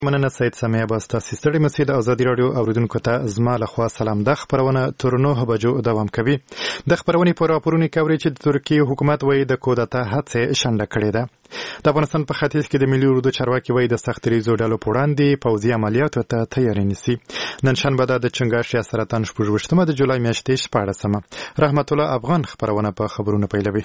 مننه سید سمیع عباس. تاسې ستړي مسئ د ازادي راډیو اوریدونکو ته زما لخوا سلام. دا خپرونه تر 9 بجو دوام کوي. د خپرونې په راپورونو کې اورئ چې د ترکیې حکومت وایي د کودتا هڅې شنډه کړې ده. د افغانستان په ختیځ کې د ملي اردو چارواکي وایي د سخت دریځو ډلو په وړاندې پوځي عملیاتو ته تیاری نیسي. نن شنبه ده د چنګاښ یا سرطان 26 د جولای میاشتې 14. رحمت الله افغان خپرونه په خبرونو پیلوي.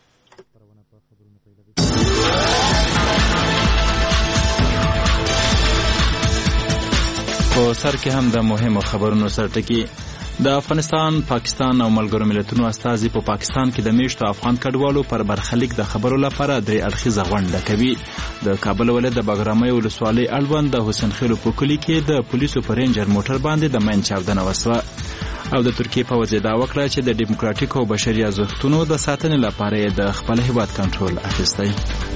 په سر کې هم د مهمو خبرونو سرټکی. د افغانستان، پاکستان او ملګرو ملتونو استازي په پاکستان کې د میشتو افغان کډوالو پر برخلیک د خبرو لپاره درې اړخیزه غونډه کوي. د کابل ولایت د بګرامۍ ولسوالۍ اړوند د حسین خیلو په کلي کې د پولیسو په رینجر موټر باندې د مین چاودنه وسوه. او د ترکیې پوځ ادعا وکړه چې د ډیموکراتیک او بشري ارزښتونو د ساتنې لپاره یې د خپل هیواد کنټرول اخیستی.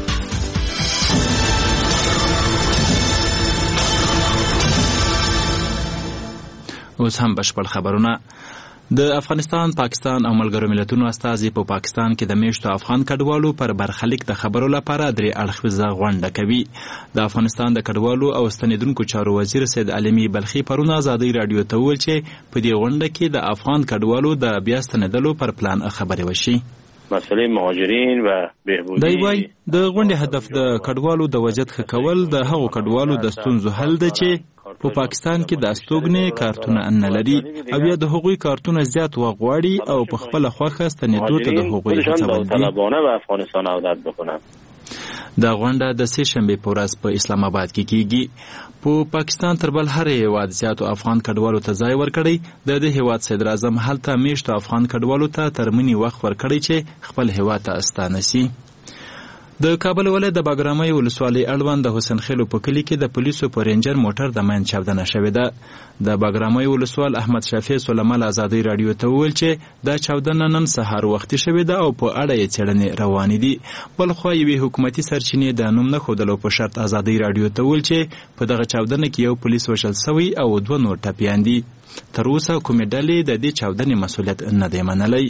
اوس هم بشپړ خبرونه. د افغانستان، پاکستان او ملګرو ملتونو استازي په پاکستان کې د میشتو افغان کډوالو پر برخلیک د خبرو لپاره درې اړخیزه غونډه کوي. د افغانستان د کډوالو او ستنیدونکو چارو وزیر سید علمي بلخي پرون ازادي رادیو ته وویل چې په دې غونډه کې د افغان کډوالو د بیا ستنیدلو پر پلان خبرې وشي. مسئله مهاجرین و بهبودی دی وای د غونډې هدف د کډوالو د وضعیت ښه کول، د هغو کډوالو د ستونزو حل ده چې په پاکستان کې د استوګنې کارتونه نه لري او یا د هغوی کارتونه زیات وغواړي او په خپل خوښه ستنېدو ته د هغوی هڅول دي. طالبانه به افغانستان عودت بکنن. دا غونډه د سه شنبې په ورځ په اسلام آباد کې کیږي. په پاکستان تر بل هر هیواد زیاتو افغان کډوالو ته ځای ورکړی. د هیواد صدر اعظم هلته میشتو افغان کډوالو ته ترمنی وخت ورکړی چې خپل هیواد ته استانه سي. د کابل ولایت د بګرامۍ ولسوالۍ اړوند د حسین خیلو په کلي کې د پولیسو په رینجر موټر د مین چاودنه شوې ده. د بګرامۍ ولسوال احمد شفیع سلیمان ازادي رادیو ته وویل چې دا چاودنه نن سهار وختي شوې ده او په اړه یې څېړنې روانې دي. بلخوا یوې حکومتي سرچینې د نوم نه ښودلو په شرط ازادي رادیو ته وویل چې په دغه چاودنه کې یو پولیس وژل سوی او 2 نور ټپیان دي. تر اوسه کومې ډلې د دې چاودنې مسؤلیت نه دی منلی.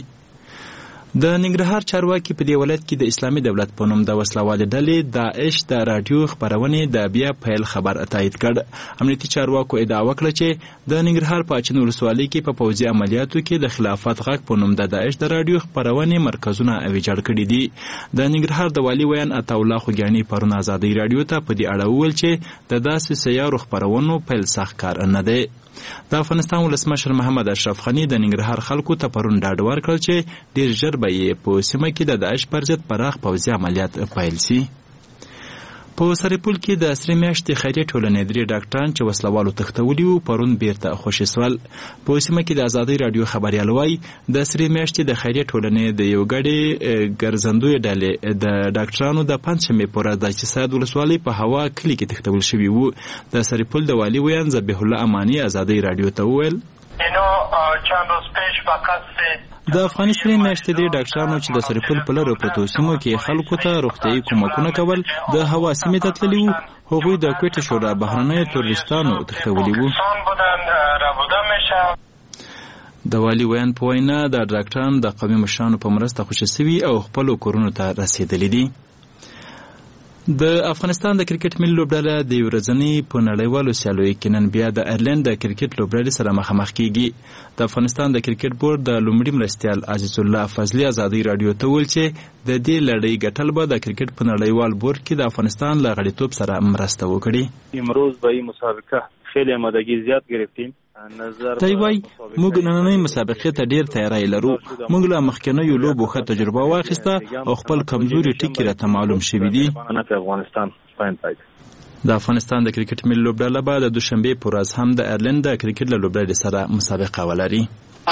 د ننګرهار چارواکي په دې ولایت کې د اسلامي دولت په نوم د وسلوالې ډلې داعش د راډیو خپرونې د بیا پیل خبر تایید کړ. امنیتي چارواکو ادعا وکړه چې د ننګرهار په اچین ولسوالۍ کې په پوځي عملیاتو کې د خلافت غږ په نوم د داعش د راډیو خپرونې مرکزونه ویجاړ کړي دي. د ننګرهار د والي ویان عطاالله خوږیاني پرون ازادي رادیو ته په دې اړه وویل چې د داسې سیارو خپرونو پیل سخت کار نه دی. د افغانستان ولسمشر محمد اشرف غني د ننګرهار خلکو ته پرون ډاډ ورکړ چې ډیر ژر به یې په سیمه کې د داعش پر ضد پراخ پوځي عملیات پیل سي. په سرپل کې د سرې میاشتې خیریه ټولنې درې ډاکټران چې وسلوالو تښتولي وو پرون بیرته خوشي سول. په سیمه کې د ازادي رادیو خبریال وایي د سرې میاشتې د خیریه ټولنې د یو ګډې ګرځندوی ډلې د ډاکټرانو د پنځشنبې په ورځ د چساد ولسوالۍ په هوا کلي کې تښتول شوي وو. د سرپل د والي ویان ذبیح الله اماني ازادي رادیو ته وویل د افغاني سرې میاشتې درې ډاکټرانو چې د سرپل په لرو پرتو سیمو کې خلکو ته روغتیایي کومکونه کول د هوا سیمې ته تللي وو. هغوی د کوټې شورا بهرنیو تروریستانو تښتولي وو. د والي ویان په وینا د ډاکټران د قومي مشرانو په مرسته خوشي سوي او خپلو کورونو ته رسېدلي دي. د افغانستان د کرکټ ملي لوبډله د ورځنۍ په نړیوالو سیالیو کې نن بیا د ایرلند د کرکټ لوبډلې سره مخامخ کیږي. د افغانستان د کرکټ بورډ د لومړي مرستیال عزیز الله فضلي ازادي رادیو ته وویل چې د دې لړۍ ګټل به د کرکټ په نړیوال بورډ کې د افغانستان له غړیتوب سره مرسته وکړي. امروز به این مسابقه خیلی آمادگی زیاد گرفتیم. دی وای موږ نننۍ مسابقې ته ډیر تیاری لرو. موږ له مخکنیو لوبو ښه تجربه واخیسته او خپل کمزوري ټکي راته معلوم شوي دي. د افغانستان د کرکټ ملي لوبډله به د دوشنبې په ورځ هم د ایرلند د کرکټ له لوبډلې سره مسابقه ولري.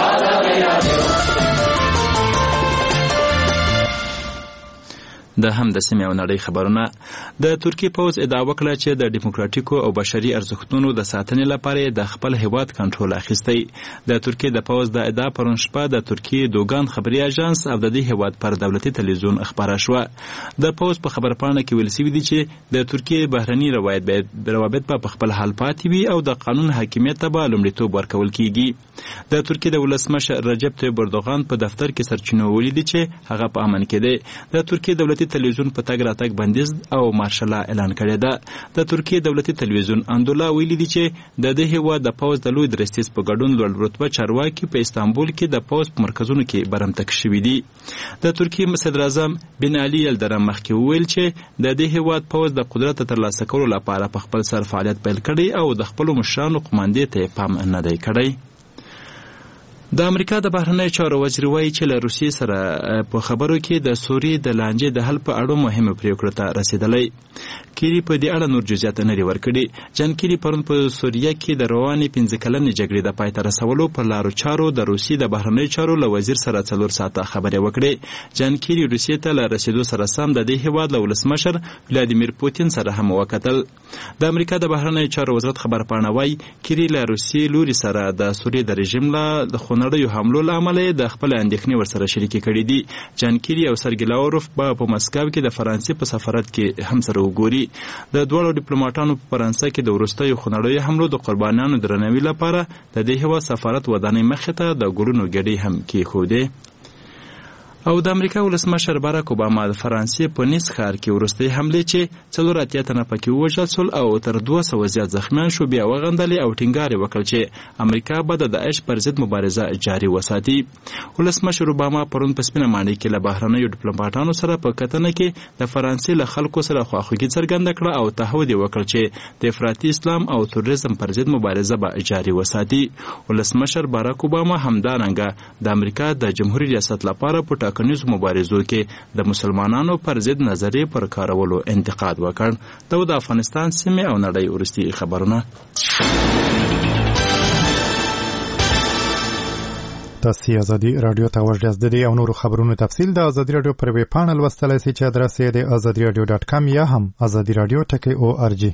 د هم د سیمې او نړۍ خبرونه. د ترکیې پوځ ادعا وکړه چې د ډیموکراتیکو او بشري ارزښتونو د ساتنې لپاره د خپل هیواد کنټرول اخیستی. د ترکیې د پوځ د ادعا پرون شپه د ترکیې دوګان خبري اژانس او د دې هیواد پر دولتي تلویزیون خبره شوه. د پوځ په خبرپاڼه کې ویل شوي دي چې د ترکیې بهرني روابط په خپل حال پاتې وي او د قانون حاکمیت ته به لومړیتوب ورکول کیږي. د ترکیې د ولسمشر رجب طیب اردوغان په دفتر کې سرچینو ولیدي چې هغه په امن کې دی. د ترکیې دولتي تلویزیون په تګ راتګ بندیز او مارشلا اعلان کړی ده. د ترکیې دولتي تلویزیون اندولا ویلي دي چې د دې هیواد د پوځ د لوی درستیز په ګډون لوړ رتبه چارواکي په استانبول کې د پوځ په مرکزونو کې برمتک شوي دي. د ترکیې صدر اعظم بن علي یلدرم مخکې وویل چې د دې هیواد پوځ د قدرت ترلاسه کولو لپاره په خپل سر فعالیت پیل کړی او د خپلو مشرانو قوماندې ته پام نه دی کړی. د امریکا د بهرنیو چارو وزیر وایي چې له روسیې سره په خبرو کې د سوریې د لانجې د حل په اړه مهمه پریکړه ته رسیدلی. کیری په دې اړه نور جزئیات نه لري ورکړي. جان کیری پرون په سوریه کې د روانې 15 کلنې جګړې د پای ته رسولو پر لارو چارو د روسیې د بهرنیو چارو له وزیر سره 4 ساعته خبرې وکړې. جان کیری روسیې ته له رسیدو سره سم د دې هیواد له ولسمشر ولادیمیر پوتین سره هم وکتل. د امریکا د بهرنیو چارو وزارت خبرپاڼه وایي کیری له روسیې لوري سره د سوریې د رژیم له خونړیو حملو له امله د خپل اندېښنې ورسره شریکې کړي دي. جان کیری او سرګی لاوروف په مسکو کې د فرانسې په سفارت کې هم سره وګوري. د دوه ډیپلوماټانو په فرانسه کې د وروستیو خونړیو حملو د قربانیانو درناوي لپاره د دې هیواد سفارت ودانۍ مخې ته د ګلونو ګډې هم کېښودې. او د امریکا ولسمشر باراک اوباما د فرانسې په نیس ښار کې وروستۍ حملې چې 4 تنه پکې ووژل شول او تر 200 زیات زخمیان شو بیا وغندلې او ټینګار یې وکړ چې امریکا به د داعش پر ضد مبارزه جاري وساتي. ولسمشر اوباما پرون په سپینه ماڼۍ کې له بهرنیو ډیپلوماټانو سره په کتنه کې د فرانسې له خلکو سره خواخوږي څرګنده کړه او تعهد یې وکړ چې د افراطي اسلام او تروریزم پر ضد مبارزه به جاري وساتي. ولسمشر باراک اوباما همدارنګه د امریکا د جمهوریت ریاست لپاره په ټاکنیزو مبارزو کې د مسلمانانو پر ضد نظریې پر کارولو انتقاد وکړ. د افغانستان سیمې او نړۍ وروستي خبرونه. تاسو ازادي رادیو ته ورجاز د دې او نورو خبرونو تفصیل د ازادي رادیو پر ویب پاڼل وستلای شئ چې ادرس یې د azadiradio.com یا هم azadiradio.org.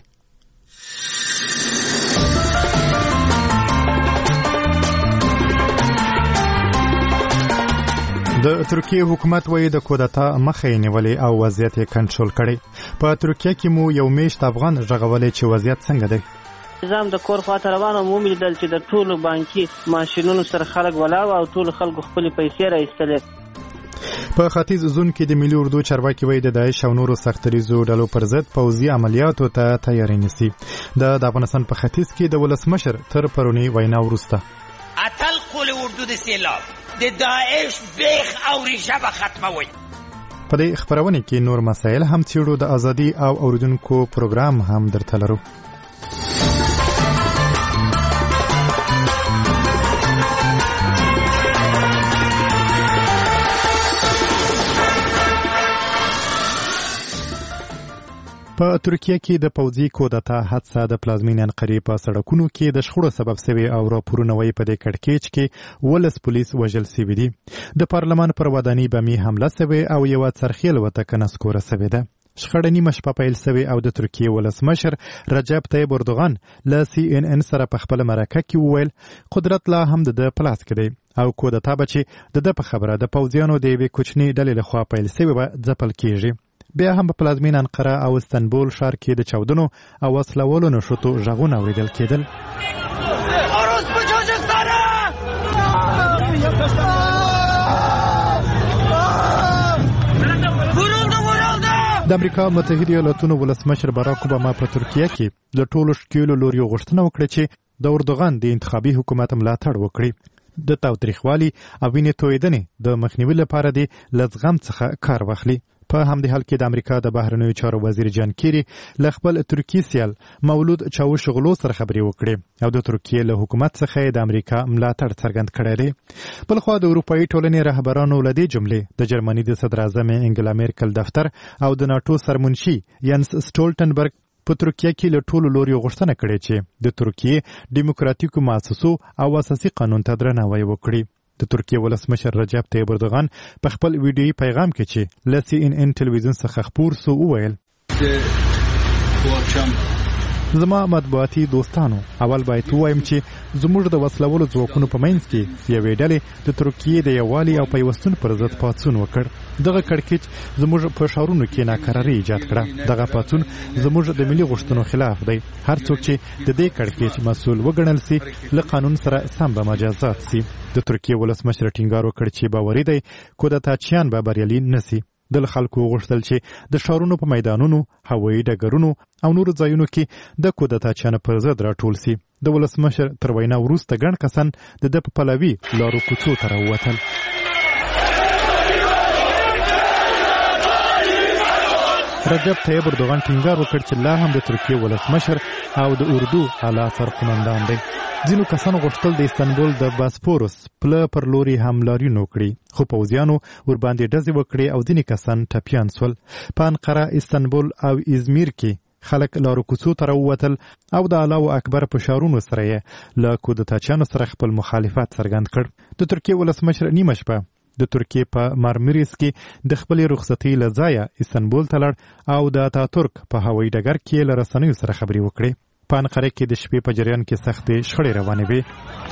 د ترکیې حکومت وایي د کودتا مخه یې نیولې او وضعیت یې کنټرول کړی. په ترکیه کې مو یو میشت افغان ژغولې چې وضعیت څنګه دی؟ نظام د کور خواته روان او ولیدل چې د ټولو بانکي ماشینونو سره خلک ولاړ او ټول خلکو خپل پیسې راایستلې. په ختیځ زون کې د ملي اردو چارواکي وایي د داعش او نورو سختریزو ډلو پر ضد پوځي عملیاتو ته تیاری نیسي. د افغانستان په ختیځ کې د ولسمشر تر پرونی وینا وروسته اتل قول اردو د سیلاب د داعش بیخ او ریشه به ختموي. په دې خبرونه کې نور مسایل هم څیړو. د ازادي او اوریدونکو پروګرام هم درته لرو. په ترکیه کې د پوځي کودتا حادثه د پلازمینې انقرې په سړکونو کې د شخړو سبب شوی او راپورونه وایي په دې کړکېچ کې 12 پولیس وژل شوي دي. د پارلمان پر ودانۍ بمي حمله شوې او یو څرخیل وته نسکوره شوې ده. شخړه نیمه شپه پیل شوې او د ترکیې ولسمشر رجب طیب اردوغان له CNN سره په خپل مرکه کې وویل قدرت لا هم د پلاس کې دی او کودتا به چې د په خبره د پوځیانو د یوې کوچنۍ ډلې لخوا پیل شوې به ځپل کېږي. بیا هم په پلازمین انقره او استانبول ښار کې د چاودنو او وسلوالو نښتو غږونه اورېدل کېدل. د امریکا متحده ایالاتونو ولسمشر باراک اوباما په ترکیه کې د ټولو ښکېلو لوریو غوښتنه وکړه چې د اردوغان د انتخابي حکومت ملاتړ وکړي. د تاوتریخوالي او وینې تویېدنې د مخنیوي لپاره د له زغم څخه کار واخلي. په همدې حال کې د امریکا د بهرنیو چارو وزیر جان کیری له خپل ترکي سیال مولود چاوشغلو سره خبرې وکړې او د ترکیې له حکومت څخه د امریکا ملاتړ څرګند کړی دی. بلخوا د اروپایي ټولنې رهبرانو له دې جملې د جرمني د صدر اعظم انګلا میرکل دفتر او د ناټو سرمنشي ینس سټولټنبرګ په ترکیه کې له ټولو لوریو غوښتنه کړې چې د ترکیې دیموکراتیکو مؤسسو او اساسي قانون ته درناوی وکړي. د ترکیې ولسمشر رجب طیب اردوغان په خپل ویډیویي پیغام کې چې له CNN ټلویزیون څخه خپور سو وویل زما مطبوعاتي دوستانو اول باید ووایم چې زموږ د وسلولو ځواکونو په منځ کې یوې ډلې د ترکیې د یووالي او پیوستون پر ضد پاڅون وکړ. دغه کړکېچ زموږ په ښارونو کې ناکراري ایجاد کړه. دغه پاڅون زموږ د ملي غوښتنو خلاف دی. هر څوک چې د دې کړکېچ مسؤل وګڼل سي له قانون سره سم به مجازات سي. د ترکیې ولسمشر ټینګار وکړ چې باوري دی کودتاچیان به بریالي نسي. د خلکو غوښتل چې د ښارونو په میدانونو، هوایي ډګرونو او نورو ځایونو کې د کودتاچیانو پر ضد راټول سي. د ولسمشر تر وینا وروسته ګڼ کسان د ده په پلوي لارو کوڅو ته راووتل. رجب طیب اردوغان ټینګار وکړ چې لا هم د ترکیې ولسمشر او د اردو اعلی سرقومندان دی. ځینو کسانو غوښتل د استانبول د باسپورس پله پر لوري حملاري وکړي، خو پوځیانو ورباندې ډزې وکړې او ځینې کسان ټپیان سول. په انقره، استانبول او ازمیر کې خلک لارو کوڅو ته راووتل او د الله اکبر په شعارونو سره یې له کودتاچیانو سره خپل مخالفت څرګند کړ. د ترکیې ولسمشر نیمه شپه د ترکیې په مارمریس کې د خپلې رخصتۍ له ځایه استانبول ته لاړ او د اتاتورک په هوایي ډګر کې له رسنیو سره خبرې وکړې. په انقره کې د شپې په جریان کې سختې شخړې روانې وې.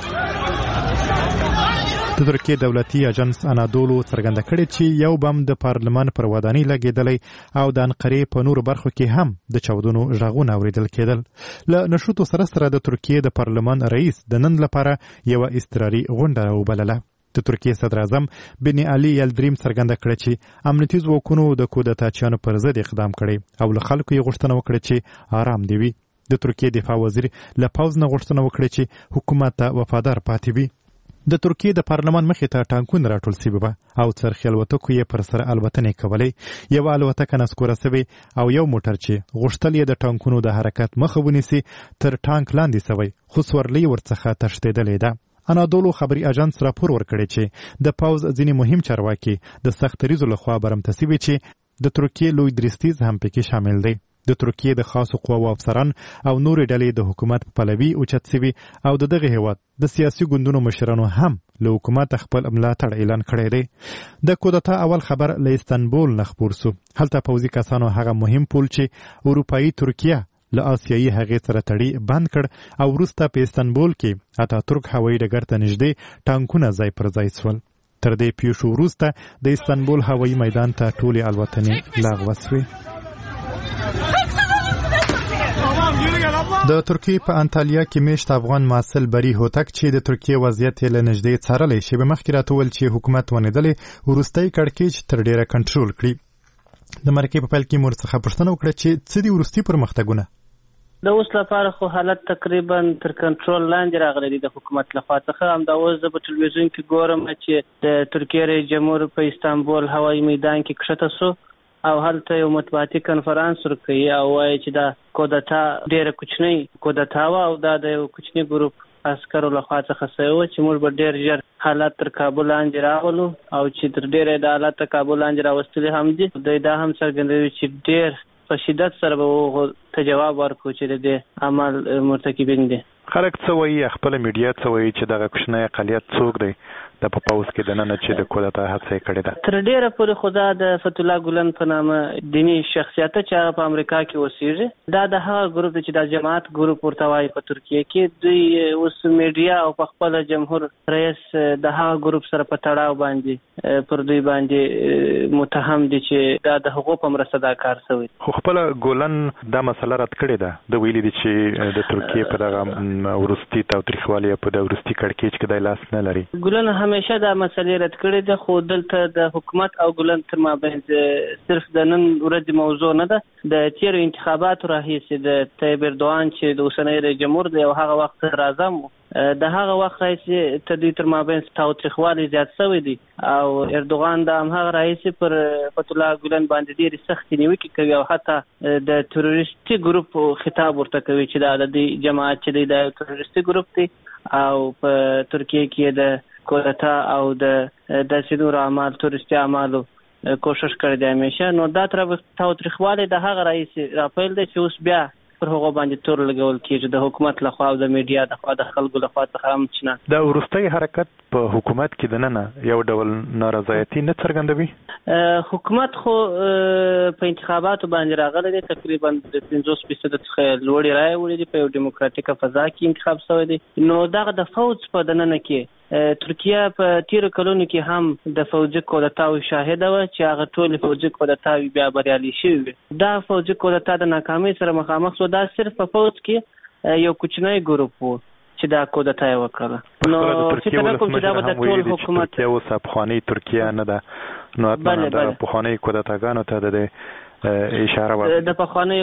د ترکیې دولتي اجنس انادولو څرګنده کړې چې یو بم د پارلمان پر ودانۍ لګېدلی او د انقرې په نورو برخو کې هم د چاودنو غږونه اورېدل کېدل. له نشوتو سره سره د ترکیې د پارلمان رئیس د نن لپاره یوه اضطراري غونډه راوبلله. د ترکیې صدر اعظم بن علي یلدریم څرګنده کړه چې امنیتي ځواکونو د کودتاچیانو پر ضد اقدام کړی او له خلکو یې غوښتنه وکړه چې آرام دې وي. د ترکیې دفاع وزیر له پوځ نه غوښتنه وکړه چې حکومت ته وفادار پاتې وي. د ترکیې د پارلمان مخې ته ټانکونه راټول سوي وه او څرخي الوتکو یې پر سر الوتنې کولې. یوه الوتکه نسکوره سوې او یو موټر چې غوښتل یې د ټانکونو د حرکت مخه ونیسي تر ټانک لاندې سوی، خو سورلۍ ورڅخه تښتېدلې ده. انادولو خبري اجنس راپور ورکړی چې د پوځ ځینې مهم چارواکي د سخت ریزو لخوا برمته سوي چې د ترکیې لوی درستیز هم پکې شامل دی. د ترکیې د خاصو قواو افسران او نورې ډلې د حکومت په پلوي اوچت سوي او د دغه هیواد د سیاسي ګوندونو مشرانو هم له حکومت خپل ملاتړ اعلان کړی دی. د کودتا اول خبر له استانبول نه خپور سو. هلته پوځي کسانو هغه مهم پل چې اروپایي ترکیه له آسیایي هغې سره تړي بند کړ او وروسته په استانبول کې اتاتورک هوایي ډګر ته نږدې ټانکونه ځای پر ځای سول. تر دې پیښو وروسته د استانبول هوایي میدان ته ټولې الوتنې لغوه سوې. د ترکیې په انټالیا کې میشت افغان محصل بری هوتک چې د ترکیې وضعیت یې له نږدې څارلی شیبه مخکې راته وویل چې حکومت ونیدلې وروستی کړکېچ تر ډېره کنټرول کړي. د مرکې په پیل کې مور څخه پوښتنه وکړه چې څه دي وروستي پرمختګونه؟ د اوس لپاره خو حالت تقریبا تر کنټرول لاندې راغلی دی د حکومت لخوا څخه. همدا اوس زه په ټلویزیون کې ګورم چې د ترکیې رئیس جمهور په استانبول هوایي میدان کې کښته سو او هلته یو مطبوعاتي کنفرانس ورکوي او وایي چې دا کودتا ډېره کوچنۍ کودتا وه او دا د یو کوچني ګروپ عسکرو لخوا څخه سوی وه چې موږ به ډېر ژر حالات تر کابل لاندې راولو او چې تر ډېره د حالات تر کابل لاندې راوستلي هم دي. دوی دا هم څرګندوي چې ډېر په شدت سره به ته جواب ورکړو چې د دې عمل مرتکبین دي. خلک څه وایي، خپله میډیا څه وایي چې دغه کوچنی اقلیت څوک دی د په پوځ کې دننه چې د کودتا هڅه یې کړې ده؟ تر ډېره پورې خو دا د فتح الله ګلن په نامه دیني شخصیت چې هغه په امریکا کې اوسېږي، دا د هغه ګروپ دی چې د جماعت ګروپ ورته وایي په ترکیې کې. دوی اوس میډیا او په خپله جمهور رئیس د هغه ګروپ سره په تړاو باندې پر دوی باندې متهم دي چې دا د هغو په مرسته دا کار شوی. خو خپله ګولن دا مسله رد کړې ده، د ویلي دي چې د ترکیې په دغه وروستي تاوتریخوالي په د وروستي کړکېچ کې دی لاس نه لري. ګولن همیشه دا مسلې رد کړې ده، خو دلته د حکومت او ګولن تر مابین صرف د نن ورځې موضوع نه ده. د تیرو انتخاباتو راهیسې د طیب اردوغان چې د اوسنی رئیس جمهور دی او هغه وخت صدر اعظم و، د هغه وخت راهیسې ته دوی تر مابین تاوتریخوالی زیات شوی دی او اردوغان د همهغه راهیسې پر فتح الله ګولن باندې ډېرې سختې نیوکې کوي او حتی د تروریستي ګروپ خطاب ورته کوي چې دا د دې جماعت چې دی د تروریستي ګروپ دی او په ترکیې کې د کودتا او د داسې نورو اعمال تروریستي اعمالو کوشش کړی دی همیشه. نو دا تاوتریخوالی د هغه راهیسې راپیل دی چې اوس بیا پر هغو باندې تور لګول کېږي د حکومت لخوا او د میډیا لخوا د خلکو لخوا څخه هم چې نه. د وروستی حرکت په حکومت کې دننه یو ډول نارضایتي نه څرګندوي؟ حکومت خو په انتخاباتو باندې راغلی دی، تقریبا د 50% څخه لوړې رایې وړي دي، په یو ډیموکراتیکه فضا کې انتخاب شوی دی. نو دغه د فوج په دننه کې ترکیه په تیرو کلونو کې هم د فوجي کودتاوو شاهده وه چې هغه ټولې فوجي کودتاوې بیا بریالي شوي وي. دا فوجي کودتا د ناکامۍ سره مخامخ شو. دا صرف په فوج کې یو کوچنی ګروپ و چې دا کودتا یې وکړه. نو فکر نه کوم چې دا به د ټول حکومت ترکیه اوس افغاني ترکیه نه ده نو اتمنه د پخوانی کودتاګانو ته د اشاره و د پخوانی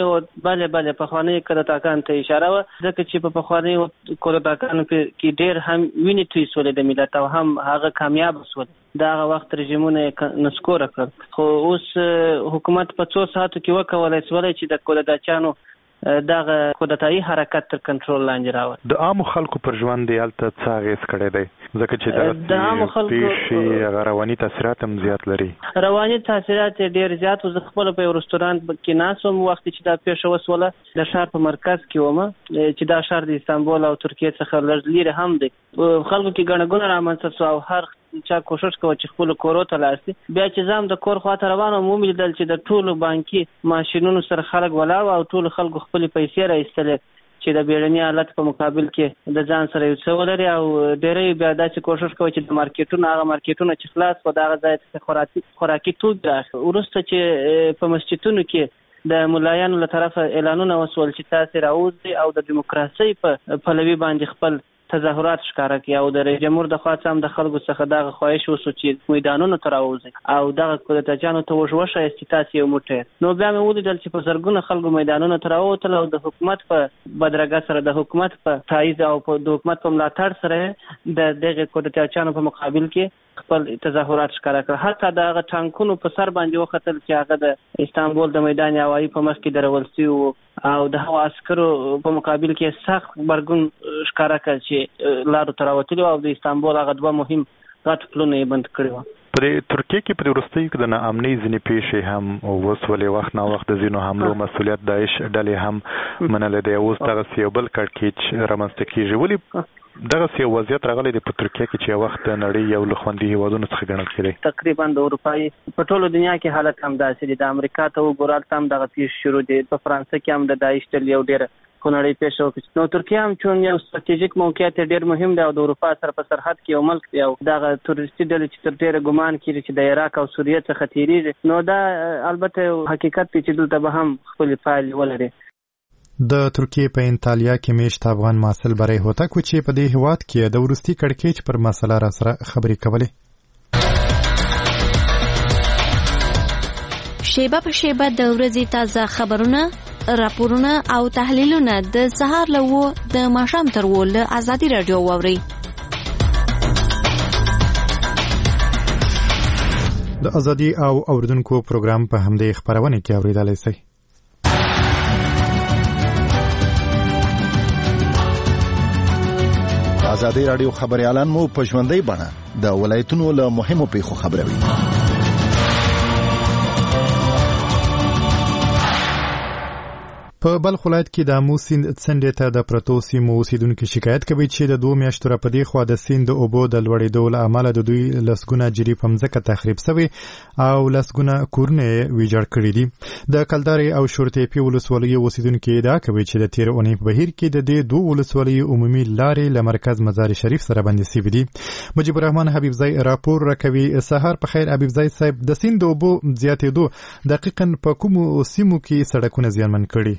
پخوانی کودتاګانو ته اشاره و ځکه چې په پخوانی کودتاګانو کې ډېر هم ویني توی سولې د ملت او هم هغه کامیاب شول. دا وخت رژیمونه نسکور کړ خو اوس حکومت په 2 ساعتو کې وکولای سولای چې د کودتاچانو دغه کودتایي حرکت تر کنټرول لاندې راوړي. د عام خلکو پر ژوند دی الته څه اغېز کړی دی ځکه چې د عام خلکو رواني تاثیرات هم زیات لري. رواني تاثیرات ډېر زیات او زه خپل په رستورانت کې ناسم وخت چې دا پیښه وسوله د ښار په مرکز کې ومه چې دا ښار د استانبول او ترکیه څخه لږ لرې هم دی. خلکو کې ګڼه ګوڼه رامنځته شوه او هر چا کوشش کوي چې خپل کورو ته لاړ شي. بیا چې زم د کور خواته روان وم ولیدل چې د ټولو بانکي ماشینونو سره خلک ولاړ او ټولو خلکو خپل پیسې راایستلې چې د بیړني حالت په مقابل کې د ځان سره یو څه ولري او ډېرې بیا داسې کوشش کوي چې د مارکیټونو چې خلاص په دغه ځای ته خوراکي توکي راخلي. وروسته چې په مسجدونو کې د ملایانو له طرفه اعلانونه وسول چې تاسې راوځئ او د دیموکراسۍ په پلوي باندې خپل تظاهرات ښکاره کړي او د رئیس جمهور د خوا هم د خلکو څخه دغه خواهش وشو چې میدانونو ته راوځي او دغه کودتاچانو ته وښایاست تاسې یو موټی. نو بیا مې ولیدل چې په زرګونه خلکو میدانونو ته راووتل او د حکومت په بدرګه سره د حکومت په تایید او د حکومت په ملاتړ سره د دغه کودتاچانو په مقابل کې خپل تظاهرات ښکاره کړل. حتی دغه ټانکونو په سر باندې وختل چې هغه د استانبول د میدان هوایي په مخ کې درول شوي او د هوا عسکرو په مقابل کې سخت غبرګون ښکاره کړ چې لارو ته راوتلي او د استانبول هغه 2 مهم غټ پلونه یې بند کړي وو. په ترکیه کې په وروستیو کې د ناامنۍ ځینې پیښې هم وسولې وخت نه وخت د ځینو حملو مسؤلیت داعش ډلې هم منلې دی. اوس دغسې یو بل کړکېچ رامنځته کېږي. ولې دغسې یو وضعیت راغلی دی په ترکیه کې چې وخت د نړۍ یو له خوندي هېوادونو څخه ګڼل کېدی؟ تقریبا د اروپایي په ټولو دنیا کې حالت هم داسې دی. د امریکا ته وګورئ هلته هم دغه پیښې شروع دي. په فرانسه کې هم د داعش ډلې یو ډېره خونړۍ پیښه وکړه. نو ترکیه هم چون یو ستراتیژیک موقعیت ډېر مهم دی او د اروپا سره په سرحد کې یو ملک دی او دغه تروریستي ډلې چې تر ډېره ګمان کېږي چې د عراق او سوریې څخه تېرېږي. نو دا البته حقیقت دی چې دلته به هم خپلې پایلې ولري. د ترکیه په انطالیا کې میشت افغان محصل بری هوتک چې په دې هیواد کې د وروستي کړکېچ پر مسله را سره خبرې کولې. شیبه په شیبه د ورځې تازه خبرونه، راپورونه او تحلیلونه د سهار له 9 د ماښام تر 10 له ازادي رادیو واورئ. د ازادي او اوریدونکو پروګرام په همدې خبرونه کې اوریدلای شئ. ازادي رادیو خبريالان مو په ژوندۍ بڼه د ولایتونو له مهمو پیښو خبروي. په بلخ ولایت کې د امو سیند څنډې ته د پرتو سیمو اوسیدونکو شکایت کوي چې د 2 میاشتو راپدې خوا د سیند د اوبو د لوړېدو له امله د دوی لسګونه جریب په مځکه تخریب شوي او لسګونه کورونه ویجاړ کړي دي. د کلدارې او شورتېپي ولسوالیو اوسیدونکو ادعا کوي چې د تېرې اونۍ په بهیر کې د دې 2 ولسوالیو عمومي لارې له مرکز مزار شریف سره بندې شوي دي. مجيب الرحمن حبیبزی راپور راکوي. سهار په خیر حبیبزی صاحب، د سیند د اوبو زیاتېدو دقیقاً په کومو سیمو کې سړکونه زیانمن کړي؟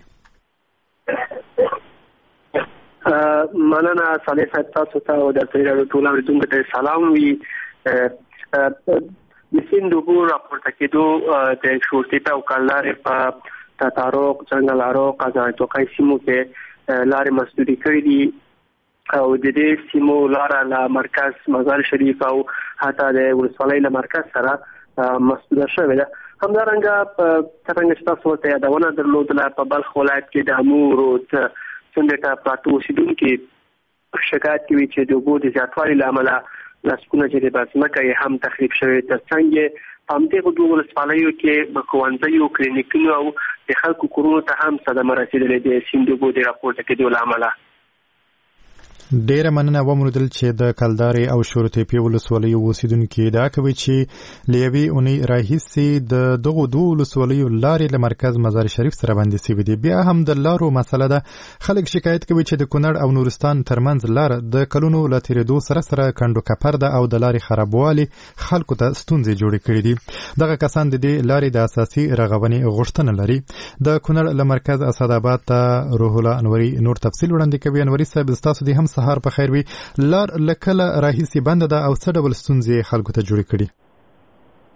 مننه صالح صاحب، تاسو ته او د ټول اوریدونکو ته سلام وي. د سیند اوبو راپورته کېدو د شورتېپي او کلدارې په تاتاروق، څنګل اروق، قزاق توقای سیمو کې لارې مسدودې کړې دي او د دې سیمو لاره له مرکز مزار شریف او حتی د ولسوالۍ له مرکز سره مسدوده شوې ده. همدارنګه څنګه چې تاسو ورته یادونه درلودله، په بلخ ولایت کې د امو رود څنډې ته پراته اوسیدونکي شکایت کوي چې د اوبو د زیاتوالي له امله لسګونه جریب ځمکه یې هم تخریب شوې. تر څنګ یې په همدغو 2 ولسوالیو کې ښوونځیو، کلینیکونو او د خلکو کورونو ته هم صدمه رسېدلې د سیند اوبو د راپورته کېدو له امله. ډیره مننه. وموندل چې د کلدارې او شورتېپي ولسوالیو اوسیدونکو ادعا کوي چې له یوې اونۍ راهیسې د دغو 2 ولسوالیو لارې له مرکز مزار شریف سره بندې شوي دي. بیا هم د لارو مسله ده. خلک شکایت کوي چې د کونړ او نورستان ترمنځ لار د کلونو له تېرېدو سره کنډو کپر ده او د لارې خرابوالي خلکو ته ستونزې جوړې کړې دي. دغه کسان د دې لارې د اساسي رغونې غوښتنه لري. د کونړ له مرکز اسداباد ته روح الله انوري نور تفصیل وړاندې کوي. انوري صاحب، تاسو دې هم سهار په خیر وي. لار لکله راهیسې بنده ده او څه ډول ستونزې خلکو ته جوړې کړي؟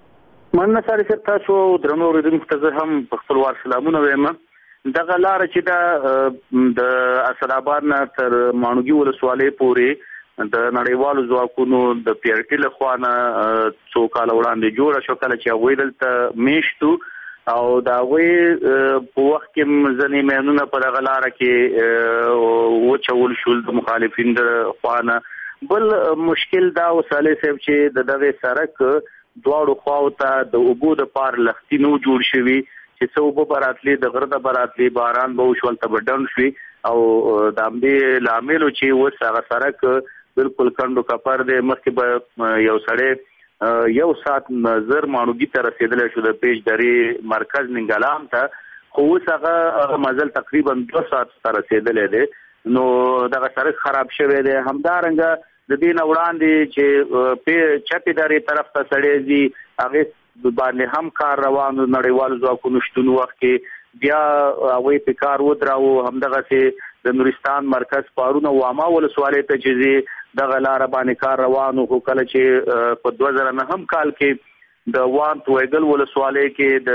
مننه ساري صاحب، تاسو درنو اوریدونکو ته زه هم په خپل وار سلامونه وایم. دغه لاره چې د اسداباد نه تر ماڼوګي ولسوالۍ پورې د نړیوالو ځواکونو د PRT له خوا نه څو کاله وړاندې جوړه شو، کله چې هغوی دلته میشتو او د هغوی په وخت کې ځینې مینونه په دغه لاره کې وچول شول د مخالفین د خوا نه. بل مشکل دا و صالح صاحب چې د دغه سړک دواړو خواو ته د اوبو د پار لختي نو جوړ شوي چې څه اوبه به راتلې، د غره د به راتلې، باران به وشول ته به ډنډ شوي او د همدې لاملو چې اوس هغه سړک بالکل کنډو کپر دی. مخکې به یو سړی 1 ساعت زر ماڼوګي ته رسېدلی شو د پیش درې مرکز ننګلام ته، خو اوس هغه مزل تقریبا 2 ساعت ته رسېدلی دی. نو دغه سړک خراب شوی دی. همدارنګه د دې نه وړاندې چې چپې درې طرف ته سړی ځي هغې باندې هم کار روانو نړیوالو ځواکونو شتون وخت کې بیا هغوی په کار ودراوه. همدغسې د نورستان مرکز پارونه واما ولسوالۍ ته چې ځي دغه لاره باندې کار روانو. خو کله چې په 2009 کال کې د وانت ویګل ولسوالۍ کې د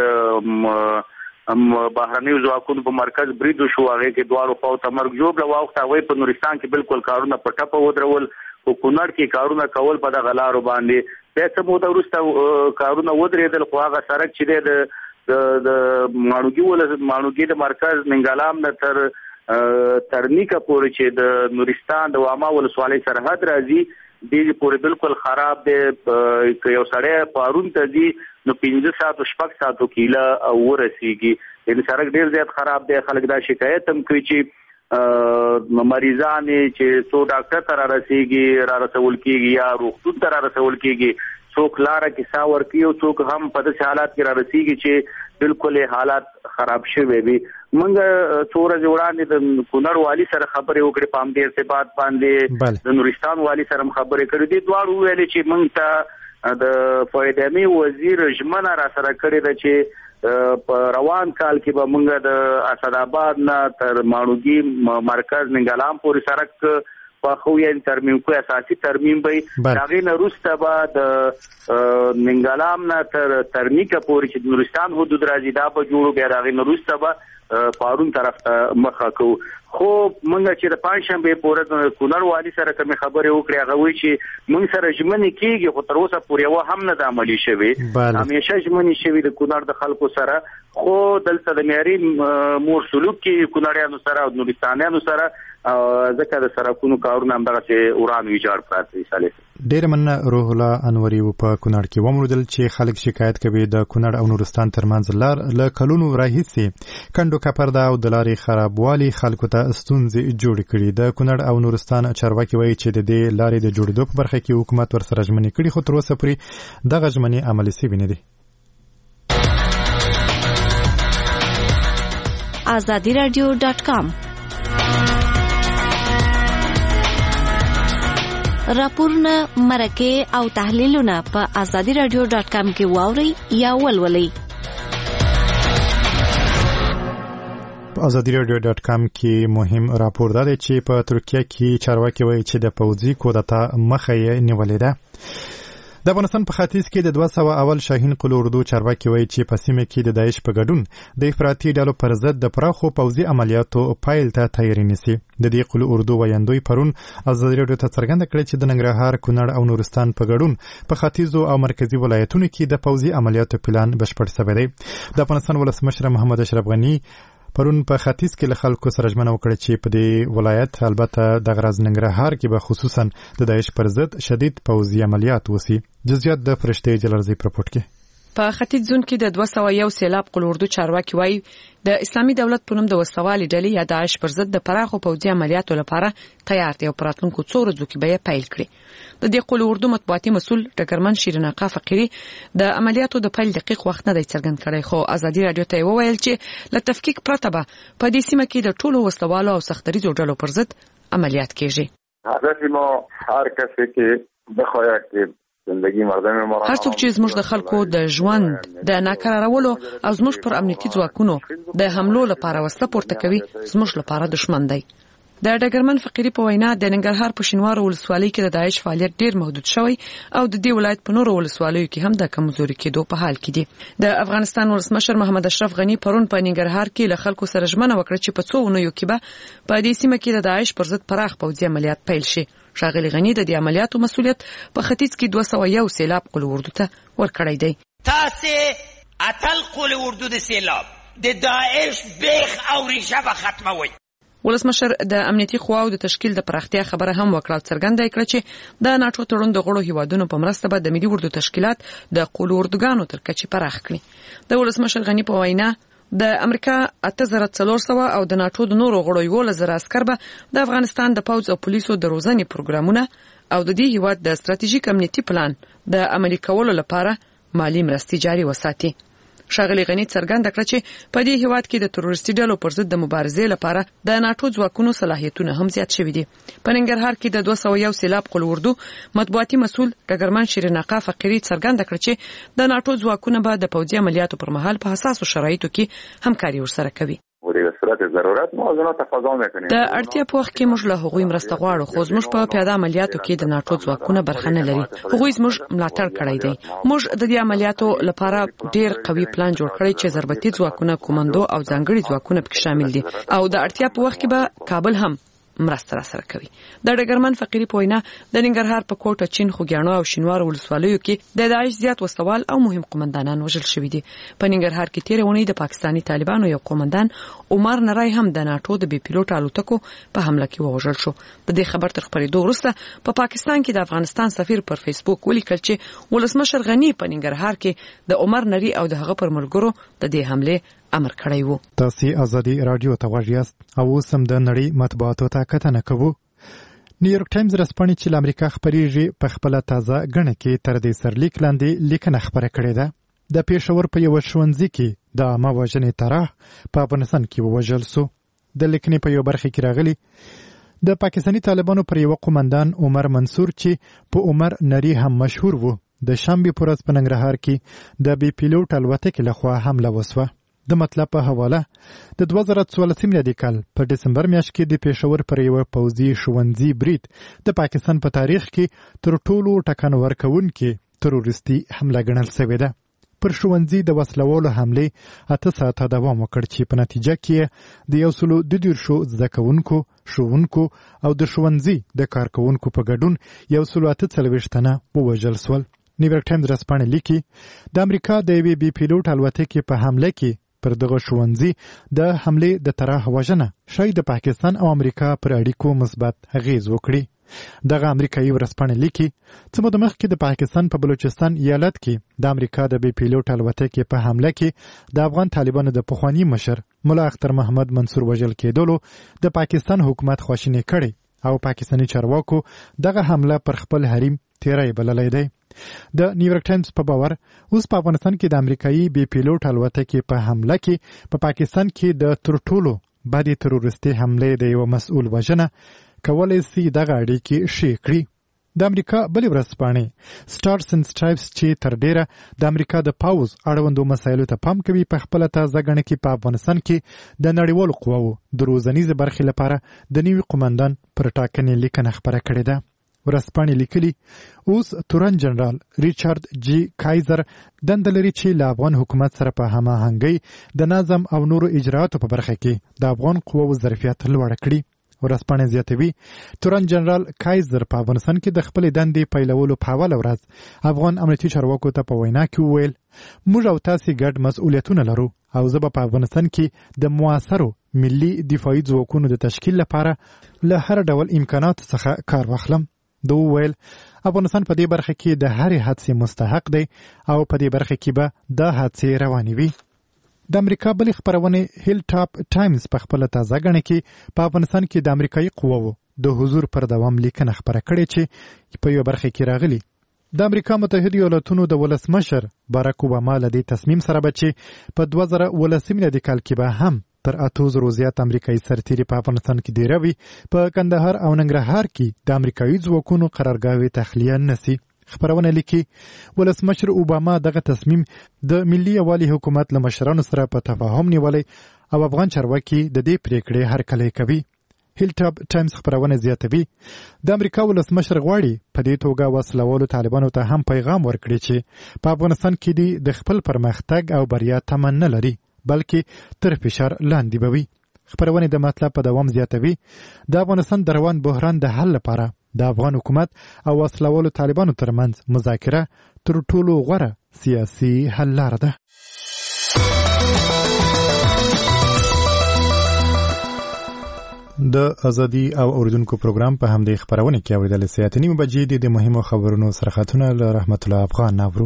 بهرنیو ځواکونو په مرکز بریدو شو، هغې کې دواړو خواو ته مرګ ژوبله واوښته. هغوی په نورستان کې بالکل کارونه په ټپه ودرول، په کونړ کې کارونه کول په دغه لارو باندې. بیا څه موده وروسته کارونه ودرېدل، خو هغه سړک چې دی د ماڼوګي د مرکز ننګلام نه تر ترنیکه پورې چې د نورستان د واما ولسوالۍ سرحد راځي دې پورې بالکل خراب دی. که یو سړی پارون ته ځي نو 15 ساعتو 6 ساعتو کیله ورسیږي. یعنې سړک ډېر زیات خراب دی. خلک دا شکایت هم کوي چې مریضان چې څو ډاکټر ته را رسول کېږي یا روغتون ته را رسول کېږي، څوک لاره کې ساه ورکوي او څوک هم په داسې حالات کې را رسېږي چې بالکل حالات خراب شوي وي. موږ څو ورځې وړاندې د کونړ والي سره خبرې وکړې په همدې ارتباط باندې، د نورستان والي سره هم خبرې کړې. دې دواړو وویلې چې موږ ته د فایدامي وزیر ژمنه را سره کړې ده چې په روان کال کې به موږ د اسداباد نه تر ماڼوګي مرکز ننګلام پورې سړک پخو یعنې ترمیم کوو، اساسي ترمیم به د هغې نه وروسته به د ننګلام نه تر ترنیکه پورې چې د نورستان حدود راځي دا به جوړو، بیا د هغې نه وروسته به پارون طرف ته مخه کوو. خو موږ چې د پنجشنبې په ورځ کونړ والي سره کومې خبرې وکړې، هغه وایي چې موږ سره ژمنې کېږي خو تر اوسه پورې یوه هم نه ده عملي شوې. همیشه ژمنې شوي د کونړ د خلکو سره، خو دلته د معیاري مور سلوک کې کونړیانو سره او نورستانیانو سره ځکه د سړکونو کارونه همدغسې وران ویجاړ پراته دي. صالح ډېره مننه. روح الله انوري په کونړ کې وموندل چې خلک شکایت کوي د کونړ او نورستان ترمنځ لار له کلونو راهیسې کنډو کپر ده او د لارې خرابوالي خلکو ته ستونزې جوړې کړي. د کونړ او نورستان چارواکي وایي چې د دې لارې د جوړېدو په برخه کې حکومت ورسره ژمنې کړي، خو تر اوسه پورې دغه ژمنې عملي شوې نه دي. azadiradio.com راپورونه، مرکې او تحلیلونه په azadiradio.com کې واورئ یا ولولئ. په azadiradio.com کې مهم راپور دا دی چې په ترکیه کې چارواکي وایي چې د پوځي کودتا مخه یې نیولې ده. د افغانستان په ختیځ کې د 200 اول شاهین قلعه اردو چارواکي وایي چې په سیمه کې د داعش په ګډون د افراطي ډلو پر ضد د پراخو پوځي عملیاتو پیل ته تیاری نیسي. د دې قلعه اردو ویاندوی پرون ازادي راډیو ته څرګنده کړې چې د ننګرهار، کونړ او نورستان په ګډون په ختیځو او مرکزي ولایتونو کې د پوځي عملیاتو پلان بشپړ شوی دی. د افغانستان ولسمشر محمد اشرف غني پرون په ختیځ کې له خلکو سره ژمنه وکړه چې په دې ولایت البته د غرض ننګرهار کې به خصوصا د داعش پر ضد شدید پوځي عملیات وسی. جزئیات د فرشته جلرزي په رپورت کې. په ختیځ زون کې د 201 سیلاب قلعه اردو چارواکي وایي د اسلامي دولت په نوم د وسوالي ډلې یا داعش پر ضد د پراخو پوځي عملیاتو لپاره تیار دي او په راتلونکو څو ورځو کې به یې پیل کړي. د دې قلعه اردو مطبوعاتي مسؤل ډګرمن شیرین آقا فقيري د عملیاتو د پیل دقیق وخت نه دی څرګند کړی، خو ازادي راډیو ته وویل چې له تفکیک پرته به په دې سیمه کې د ټولو وسلوالو او سختدریزو ډلو پر ضد عملیات کیږي. هدف ما هر کسی که بخواهد که هر څوک چې زموږ د خلکو د ژوند د ناکرارولو او زموږ پر امنیتي ځواکونو د حملو لپاره وسله پورته کوي زموږ لپاره دشمن دی. د ډګرمن فقيري په وینا د ننګرهار په شینوار ولسوالۍ کې د داعش فعالیت ډیر محدود شوی او د دې ولایت په نورو ولسوالیو کې هم د کمزوري کېدو په حال کې دي. د افغانستان ولسمشر محمد اشرف غنی پرون په ننګرهار کې له خلکو سره ژمنه وکړه چې په څو ونیو کې به په دې سیمه کې د داعش پر ضد پراخ پوځي عملیات پیل شي. ښاغلي غنی د دې عملیاتو مسؤلیت په ختیځ کې 201 سیلاب قل اردو ته ورکړی دی. تاسې اتل قل اردو د سیلاب د داعش بیخ او ریشه به ختموي. ولسمشر د امنیتي قواو د تشکیل د پراختیا خبره هم وکړه، څرګنده کړه چې د ناټو تړون د غړو هیوادونو په مرسته به د ملي اردو تشکیلات د قول اردوګانو تر کچې پراخ کړي. د ولسمشر غنی په وینا د امریکا 8400 او د ناټو د نورو غړو 11000 عسكر به د افغانستان د پوځ او پولیسو د روزنې پروګرامونه او د دې هیواد د ستراتیژیک امنیتي پلان د عملي کولو لپاره مالی مرستې جاري وساتي. ښاغلي غنی څرګنده کړه چې په دې هیواد کې د تروریستي ډلو پر ضد د مبارزې لپاره د ناټو ځواکونو صلاحیتونه هم زیات شوي دي. په ننګرهار کې د 201 سیلاب قل اردو مطبوعاتي مسؤل ډګرمن شیرین آقا فقيري څرګنده کړه چې د ناټو ځواکونه به د پوځي عملیاتو پر مهال په حساسو شرایطو کې همکاري ورسره کوي. د اړتیا په وخت کې موږ له هغوی مرسته غواړو، خو زموږ په پیاده عملیاتو کې د ناټو ځواکونه برخه نه لري. هغوی زموږ ملاتړ کړی دی. موږ د دې عملیاتو لپاره ډیر قوي پلان جوړ کړی چې ضربتي ځواکونه، کومندو او ځانګړي ځواکونه پکې شامل دي او د اړتیا په وخت کې به کابل هم مرسته را سره کوي. د ډګرمن فقيري په وینا د ننګرهار په کوټه چین خوګیاڼو او شینوار ولسوالیو کې د داعش زیات وسوال او مهم قومندانان وژل شوي دي. په ننګرهار کې تیر اونۍ د پاکستاني طالبانو یو قومندان عمر نرای هم د ناټو د بي پیلوټ الوتکو په حمله کې وژل شو. د دې خبر تر خبرېدو وروسته په پاکستان کې د افغانستان سفیر پر فیسبوک ولیکل چې ولسمشر غنی په ننګرهار کې د عمر نری او د هغه پر ملګرو د دې حمله امر کړی وو. تاسو ازادي رادیو ته غواړئ او سم د نړۍ مطبوعاتو ته کتنه کوو. نیویارک ټایمز رسپانې چې امریکا خبريږي په خپل تازه غنه کې تر دې سرلیک لاندې لیکنه خبره کړې ده. د پېښور په یو ښوونځي کې د عامه وژنې طرح په افغانستان کې ووژل شو. د لیکنې په یو برخه کې راغلي د پاکستاني طالبانو پر یو قومندان عمر منصور چې په عمر نری هم مشهور وو د شنبه پر ورځ په ننګرهار کې د بي پیلوټ الوتکې لخوا حمله وسوه. د مطلب په حواله د 2014 میلادي کال په دسمبر میاشت کې د پېښور پر یو پوځي ښوونځي برید د پاکستان په تاریخ کې تر ټولو ټکان ورکوونکې تروریستي حمله ګڼل شوې ده. پر ښوونځي د وسلوالو حملې 8 ساعته دوام وکړ چې په نتیجه کې د 112 زده کوونکو، ښوونکو او د ښوونځي د کارکوونکو په ګډون 148 تنه ووژل شول. نیویارک ټایمز رسپانې لیکي د امریکا د یوې بي پیلوټ الوتکې په حمله کې پر دغه ښوونځي د حملې د طرح وژنه شاید د پاکستان او امریکا پر اړیکو مثبت اغیز وکړي. دغه امریکایي ورسپانې لیکي څه موده مخکې د پاکستان په بلوچستان ایالت کې د امریکا د بي پیلوټ الوتکې په حمله کې د افغان طالبانو د پخوانی مشر ملا اختر محمد منصور وژل کېدلو د پاکستان حکومت خواشینی کړي او پاکستاني چارواکو دغه حمله پر خپل حریم تیری بللی دی. د نیویارک ټایمز په باور اوس په افغانستان کې د امریکایي بي پیلوټ الوتکې په حمله کې په پاکستان کې د تر ټولو بدې تروریستي حملې د یو مسؤل وژنه کولای شي دغه اړیکې شي کړي. د امریکا بلې ورځپاڼې سټارز اینډ سټرایپس چې تر ډیره د امریکا د پاوز اړوندو مسایلو ته پام کوي په خپل تازه غنه کې په افغانستان کې د نړیوالو قواو د روزنیز برخې لپاره د نوي قومندان پر ټاکنې لیکنه خبره کړې ده. ورسپانې لیکلي اوس تورن جنرال ریچارد جی کایزر دنده لري چې له افغان حکومت سره په هماهنګۍ د نظم او نورو اجرااتو په برخه کې د افغان قواو ظرفیت لوړ کړي. ورسپانې زیاتوي تورن جنرال کایزر په افغانستان کې د خپل دندې پیلولو په اوله ورځ افغان امنیتي چارواکو ته په وینا کې وویل موږ او تاسو ګډ مسؤلیتونه لرو او زه به په افغانستان کې د موثرو ملي دفاعي ځواکونو د تشکیل لپاره له هر ډول امکاناتو څخه کار واخلم. دو ویل افغانستان په دې برخه کې د هرې حادثې مستحق دی او په دې برخه کې به د حادثې روانې وي. د امریکا بلې خبرونې هیل ټاپ ټایمز په خپل تازه غنه کې په افغانستان کې د امریکایي قواو د حضور پر دوام لیکنه خبره کړې چې په یو برخه کې راغلي د امریکا متحده ایالاتونو د ولسمشر باراک اوباما له دې تصمیم سره به چې په 2019 میلادي کال کې به هم تر 8000 زیات امریکایي سرتیري په افغانستان کې دیروي په کندهار او ننګرهار کې د امریکایي ځواکونو قرارګاوې تخلیه نسی. خبرونه لیکي ولسمشر اوباما دغه تصمیم د ملي یوالي حکومت له مشرانو سره په تفاهم نیولې او افغان چارواکي د دې پریکړې هرکلی کوي. هیل ټاپ ټایمز خبرونه زیاتوي د امریکا ولسمشر غواړي په دې توګه وسلوالو طالبانو ته هم پیغام ورکړي چې په افغانستان کې د خپل پرمختګ او بریا تمه نه لري بلکې تر فشار لاندې بوي. خبرونه د مطلب په دوام زیاتوي د افغانستان د روان بحران د حل لپاره د افغان حکومت او وسلوالو طالبانو ترمنځ مذاکره تر ټولو غوره سیاسي حل لاره ده. د ازادي او اوریدونکو پروګرام په همدې خبرونه کې اوریدل سي 9 بجې د مهمو خبرونو سرخاتونه له رحمت الله افغان ناورو.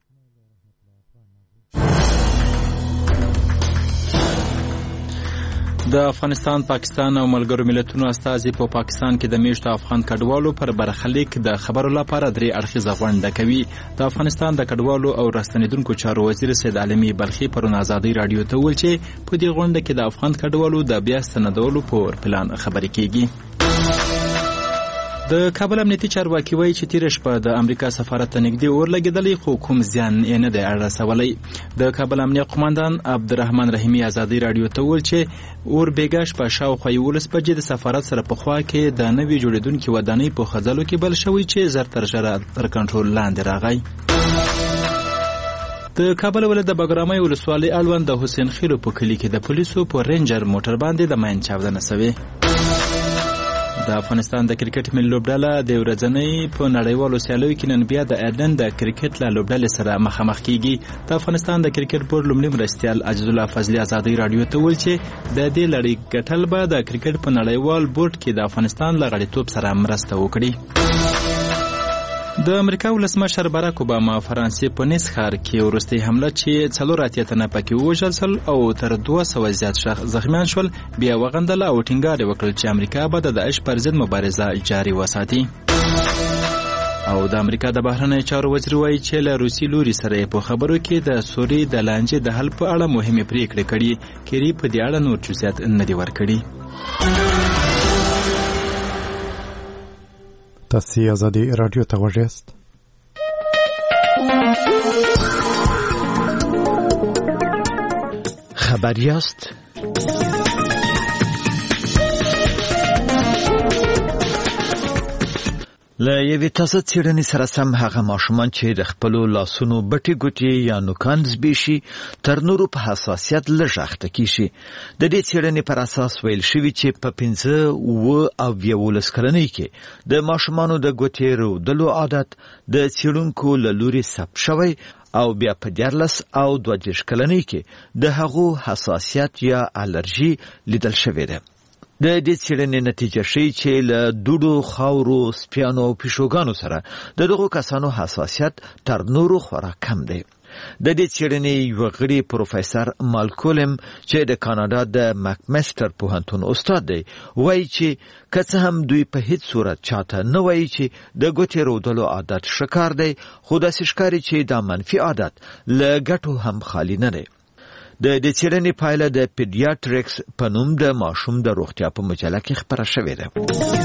د افغانستان، پاکستان او ملګرو ملتونو استازي په پاکستان کې د میشتو افغان کډوالو پر برخلیک د خبرو لپاره درې اړخیزه غونډه کوي. د افغانستان د کډوالو او راستنیدونکو چارو وزیر سید علي بلخي پرون آزادي رادیو ته ویل چې په دې غونډه کې د افغان کډوالو د بیا ستنېدلو په پلان خبرې کیږي. د کابل امنیتي چارواکي وایي چې تیر شپه د امریکا سفارت ته نږدې اور لګېدلی خو کوم زیان یې نه دی رسولی. د کابل امنیه قوماندان عبدالرحمن رحیمي آزادي رادیو ته وویل چې اور بېګا شپه شاوخوا 11 بجې د سفارت سره په خوا کې د نوې جوړېدونکې ودانۍ په خځلو کې بل شوی چې زر تر ژره تر کنټرول لاندې راغی. د کابل ولایت د بګرامۍ ولسوالۍ اړوند د حسین خیلو په کلي کې د پولیسو په رینجر موټر باندې د ماین چاودنه شوې. د افغانستان د کرکټ ملي لوبډله د ورځنۍ په نړیوالو سیالیو کې نن بیا د ایرلند د کرکټ له لوبډلې سره مخامخ کیږي. د افغانستان د کرکټ بورډ لومړي مرستیال عزیز الله فضلي آزادي رادیو ته ویل چې د دې لړۍ ګټل به د کرکټ په نړیوال بورډ کې د افغانستان له غړیتوب سره مرسته وکړي. د امریکا ولسمشر باراک اوباما فرانسې په نیس ښار کې وروستۍ حمله چې 4 تنه پکې ووژل شول او تر 200 زیات زخمیان شول بیا وغندله او ټینګار وکړ چې امریکا به د داعش پر ضد مبارزه جاري وساتي. او د امریکا د بهرنیو چارو وزیر وایي چې له روسي لوري سره په خبرو کې د سوري د لانجې د حل په اړه مهمې پریکړې کړي. کیری په دې اړه نور جزئیات نه دي ورکړي. تاسو آزادي رادیو ته غوږ یاست. خبر یاست. له یوې تازه څېړنې سره سم هغه ماشومان چې د خپلو لاسونو بټې ګوتې یا نوکان زبېښي تر نورو په حساسیت لږ اخته کېږي. د دې څېړنې پر اساس ویل شوي چې په 15 او 11 کلنۍ کې د ماشومانو د ګوتې رودلو عادت د څېړونکو له لوري ثبت شوی او بیا په 14 او 22 کلنۍ کې د هغو حساسیت یا الرژي لیدل شوې ده. د دې څېړنې نتیجه ښیي چې له دوړو، خاورو، سپیانو او پیشوګانو سره د دغو کسانو حساسیت تر نورو خورا کم دی. د دې څېړنې یو غړي پروفیسور مالکولم چې د کاناډا د مکمستر پوهنتون استاد دی وایي چې که څه هم دوی په هیڅ صورت چاته نه وایي چې د ګوتې رودلو عادت ښه کار دی خو داسې ښکاري چې دا منفي عادت له ګټو هم خالي نه دی. د دې څېړنې پایله د پیډیاټریکس په نوم د ماشوم د روغتیا په مجله کې خپره شوې ده.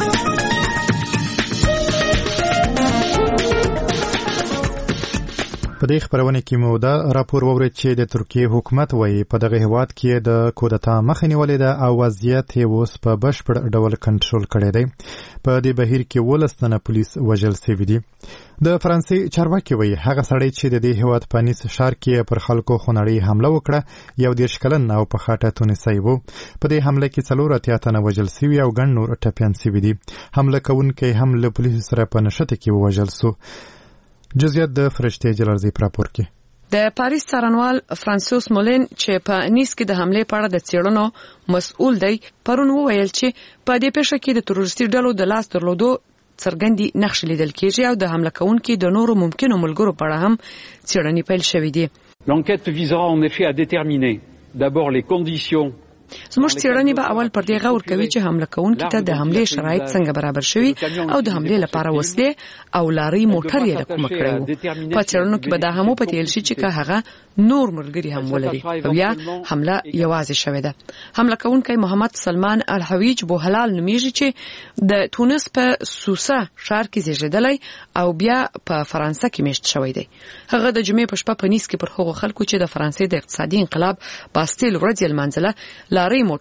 په دې خبرونه کې مو دا راپور وورید چې د ترکیه حکومت وایي په دغه هیواد کې د کودتا مخه نیولې ده او وضعیت یې اوس په بشپړ ډول کنټرول کړی دی. په دې بهیر کې 12 تنه پولیس وژل شوي دي. د فرانسې چارواکي وایي هغه سړی چې د دې هیواد په نیس ښار کې پر خلکو خونړۍ حمله وکړه 11 کلن او په خاطر تونسي وو. په دې حمله کې 4 تنه وژل شوي او ګڼ نور ټپیان شوي دي. حمله کوونکی هم له پولیسو سره په نښته کې ووژل شو. جزئیات د فرشته جلالزی راپور کې. د پاریس څارنوال فرانسوس مولین چې په نیس کې د حمله په اړه د څېړنو مسؤل دی پرون وویل چې په دې پیښه کې د تروریستي ډلو د لاس درلودو څرګندې نقشې لیدل کېږي او د حمله کوونکو د نورو ممکنو ملګرو په اړه هم څېړنې پیل شوې دي. L'enquête visera en effet à déterminer d'abord les conditions زموږ څېړنې به اول پر دې غور کوي چې حمله کوونکي ته د حملې شرایط څنګه برابر شوي او د حملې لپاره وسلې او لارۍ موټر یې کومه کړی وو. په څېړنو کې به دا هم وپتېل شي چې که هغه نور ملګري هم ولري او یا حمله یوازې شوې ده. حمله کوونکی محمد سلمان الحویج بوهلال نومیږي چې د تونس په سوسه ښار کې زیږېدلی او بیا په فرانسه کې میشت شوی دی. هغه د جمعې په شپه په نیس کې پر هغو خلکو چې د فرانسې د اقتصادي انقلاب باستیل ورځ یې لمانځله لارۍ موټر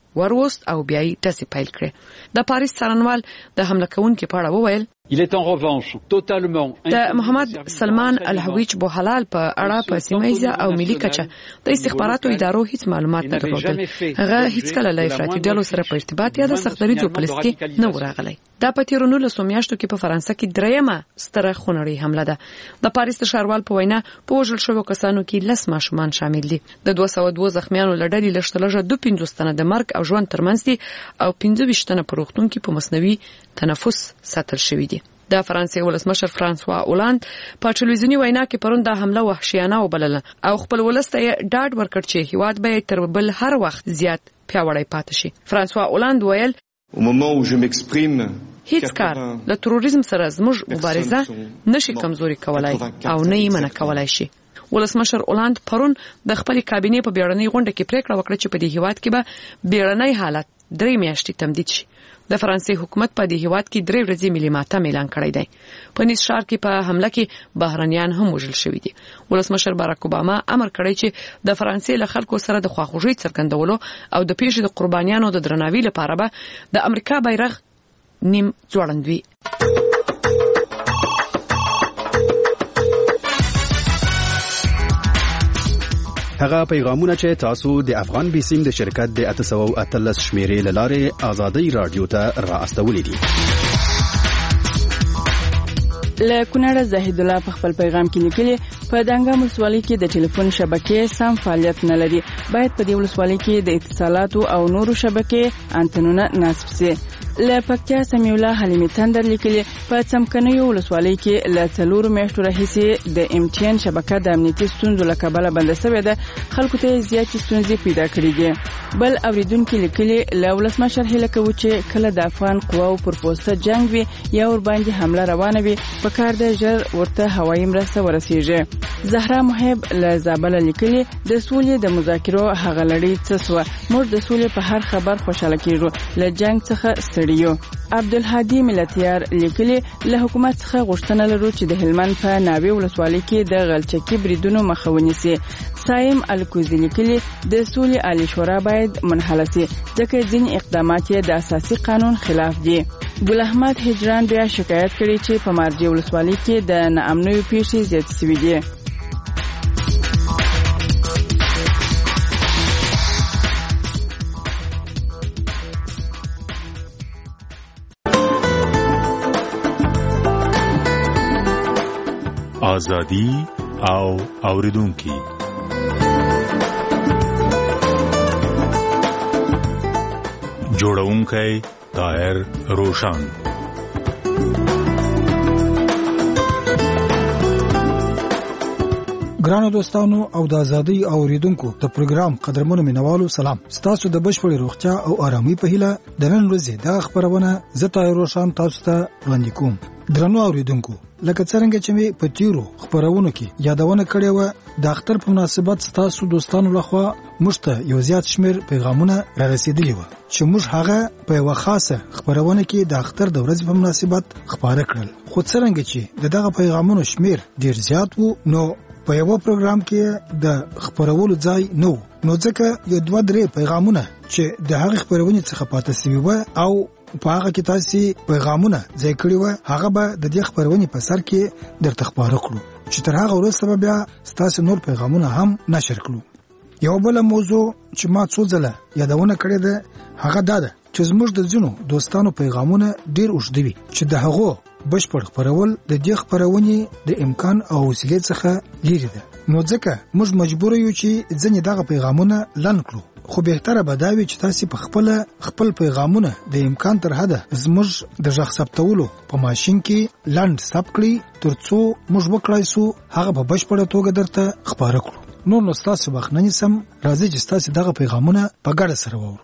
وروست او بیا یې ټسې پیل کړې. د پاریس څارنوال د حمله کوونکو په اړه وویل Il est en revanche totalement د محمد سلمان الحویج بوحلال په اړه په سیمایي او ملي کچه د استخباراتو ادارو هیڅ معلومات نه درلودل. هغه هیڅ کله له افراطي ډلو سره په ارتباط یا د سختدریجو په لیست کې نه راغلی. دا په تیرونو له میاشتو کې په فرانسه کې درېمه ستره خونړۍ حمله ده. د پاریس د ښاروال په وینا په وژل شوو کسانو کې 10 ماشومان شامل دي. د 202 زخمیانو لړۍ لشتلجه 25 تنه د مرګ او ژوند ترمنځ دي او 15 تنه په روغتون کې په مصنوعي تنفس ساتل شوی دي. د فرانسې ولسمشر فرانسوا اولاند په ټلویزیونی وینا کې پرون د حمله وحشیانه وبلله او خپل ولسته ډاډ ورکړ چې هیواد به تر بل هر وخت زیات پیاوړی پاتې شي. فرانسوا اولاند ویل هیڅ کار له تروریزم سره زموږ مبارزه نشي کمزوري کولای او نه یې منع کولای شي. ولسمشر اولاند پرون د خپل کابینې په بیړنۍ غونډه کې پریکړه وکړه چې په دې هیواد کې به بیړنۍ حالت 3 میاشتې تمدید شي. د فرانسې حکومت په دې هیواد کې 3 ورځې ملي ماتم اعلان کړی دی. په نیس ښار کې په حمله کې بهرنیان هم وژل شوي دي. ولسمشر باراک اوباما امر کړی چې د فرانسې له خلکو سره د خواخوږۍ څرګندولو او د پیښې د قربانیانو د درناوي لپاره به د امریکا بیرغ نیم ځوړند وي. هغه پیغامونه چې تاسو د افغان بیسیم د شرکت د 813 شمیرې لاره آزادۍ رادیو ته را استولې دي. له کونړ زاهد الله په خپل پیغام کې لیکلي په دانګام ولسوالۍ کې د ټلیفون شبکې سم فعالیت نه لري. باید په دې ولسوالۍ کې د اتصالاتو او نورو شبکې انټنونه نصب شي. له پکتیا سمیع الله حلیمي تندر لیکلي په څمکنیو ولسوالۍ کې له 4 میاشتو راهیسې د MTN شبکه د امنیتي ستونزو له کبله بنده شوې ده. خلکو ته زیاتې ستونزې پیدا کړې دي. بل اوریدونکو لیکلي له ولسمشر هیله کوي چې کله د افغان قواو پر پوسټه جنگ وي یا ور باندې حمله روانه وي په کار د ژر ورته هوایي مرسته ورسیږي. زهرا محب له زابل لیکلي د سولې د مذاکرو هغه لړۍ څه سوه. موږ د سولې په هر خبر خوشاله کیږو، له جنگ څخه ستړیو. عبدالهادي ملتیار لیکلي له حکومت څخه غوښتنه لرو چې د هلمند په ناوې ولسوالۍ کې د غلچکي بریدونو مخه ونیسي. سایم الکوزي لیکلي د سولې عالی شورا باید منحله شي ځکه ځینې اقدامات یې د اساسي قانون خلاف دي. ګل احمد هجران بیا شکایت کړی چې په مارجې ولسوالۍ کې د ناامنیو پیښې زیاتې شوې دي. آزادی او اوریدونکي جوړونکی طاهر روشان. ګرانو دوستانو او د آزادۍ اوریدونکو د پروګرام قدرمنو مینوالو سلام. ستاسو د بشپړې روغتیا او آرامۍ په هیله د نن ورځې د خبرونه زه طاهر روشان تاسو ته وړاندې کوم. درنو اوریدونکو، لکه څنګه چې مې په تیرو خبرونو کې یادونه کړې و، د اختر په مناسبت ستاسو دوستانو لخوا موږ ته یو زیات شمیر پیغامونه را رسیدلي و چې موږ هغه په یو خاصه خبرونه کې د اختر د ورځې په مناسبت خبره کړل. خو څنګه چې دغه پیغامونو شمیر ډیر زیات وو، نو په یو پروګرام کې د خبرولو ځای نو ځکه یو 2-3 پیغامونه چې د هغه خبرونه څخه پاتې شوی و او په هغه کې تاسو پیغامونه ځای کړی و، هغه به د دې خبرونه په سر کې درته خبره کړو چې تر هغه وروسته بیا تاسو نور پیغامونه هم نشر کړو. یو بل موضوع چې ما څو ځله یادونه کړې ده هغه دا ده چې زموږ د ځینو دوستانو پیغامونه ډیر اوږد دي چې د هغو بشپړ خبرول د دې خبرونې د امکان او وسیلې څخه لري ده. نو ځکه موږ مجبور یو چې ځینې دغه پیغامونه لن کړو. خو بهتره به دا وي چې تاسو په خپل پیغامونه د امکان تر حده زموږ د ژغ ثبتولو په ماشين کې لاند ثبت کړئ ترڅو موږ وکړای شو هغه په بشپړه توګه درته خبره کړو. نو تاسو بخننی سم راځي چې تاسو دغه پیغامونه په ګډه سره وورئ.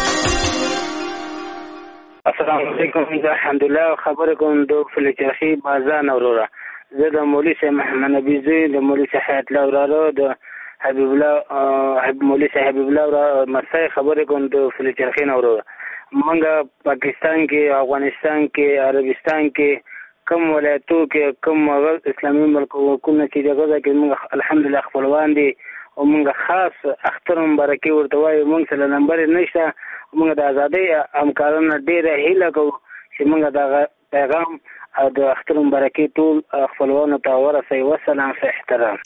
السلام علیکم. الحمدلله خبر کوم د فلچرخي بازان اورورا. زه د مولوی صاحب محمد نبی زوی د مولوی صاحب حیات الله اورارو د حبیب الله مولوی صاحب حبیب الله مسای خبر کوم د فلچرخي اورورا. منګه پاکستان کې، افغانستان کې، عربستان کې کوم ولایتو کې کوم اسلامي ملکونو کې دغه کې موږ الحمدلله خپلوان دي او موږ خاص اختر مبارکي ورته وایو. موږ سره نمبر نشته، موږ د ازادۍ همکارانو ډېره هیله کوو چې موږ دغه پیغام او د اختر مبارکي ټول خپلوانو ته ورسوي. وسلام په احترام.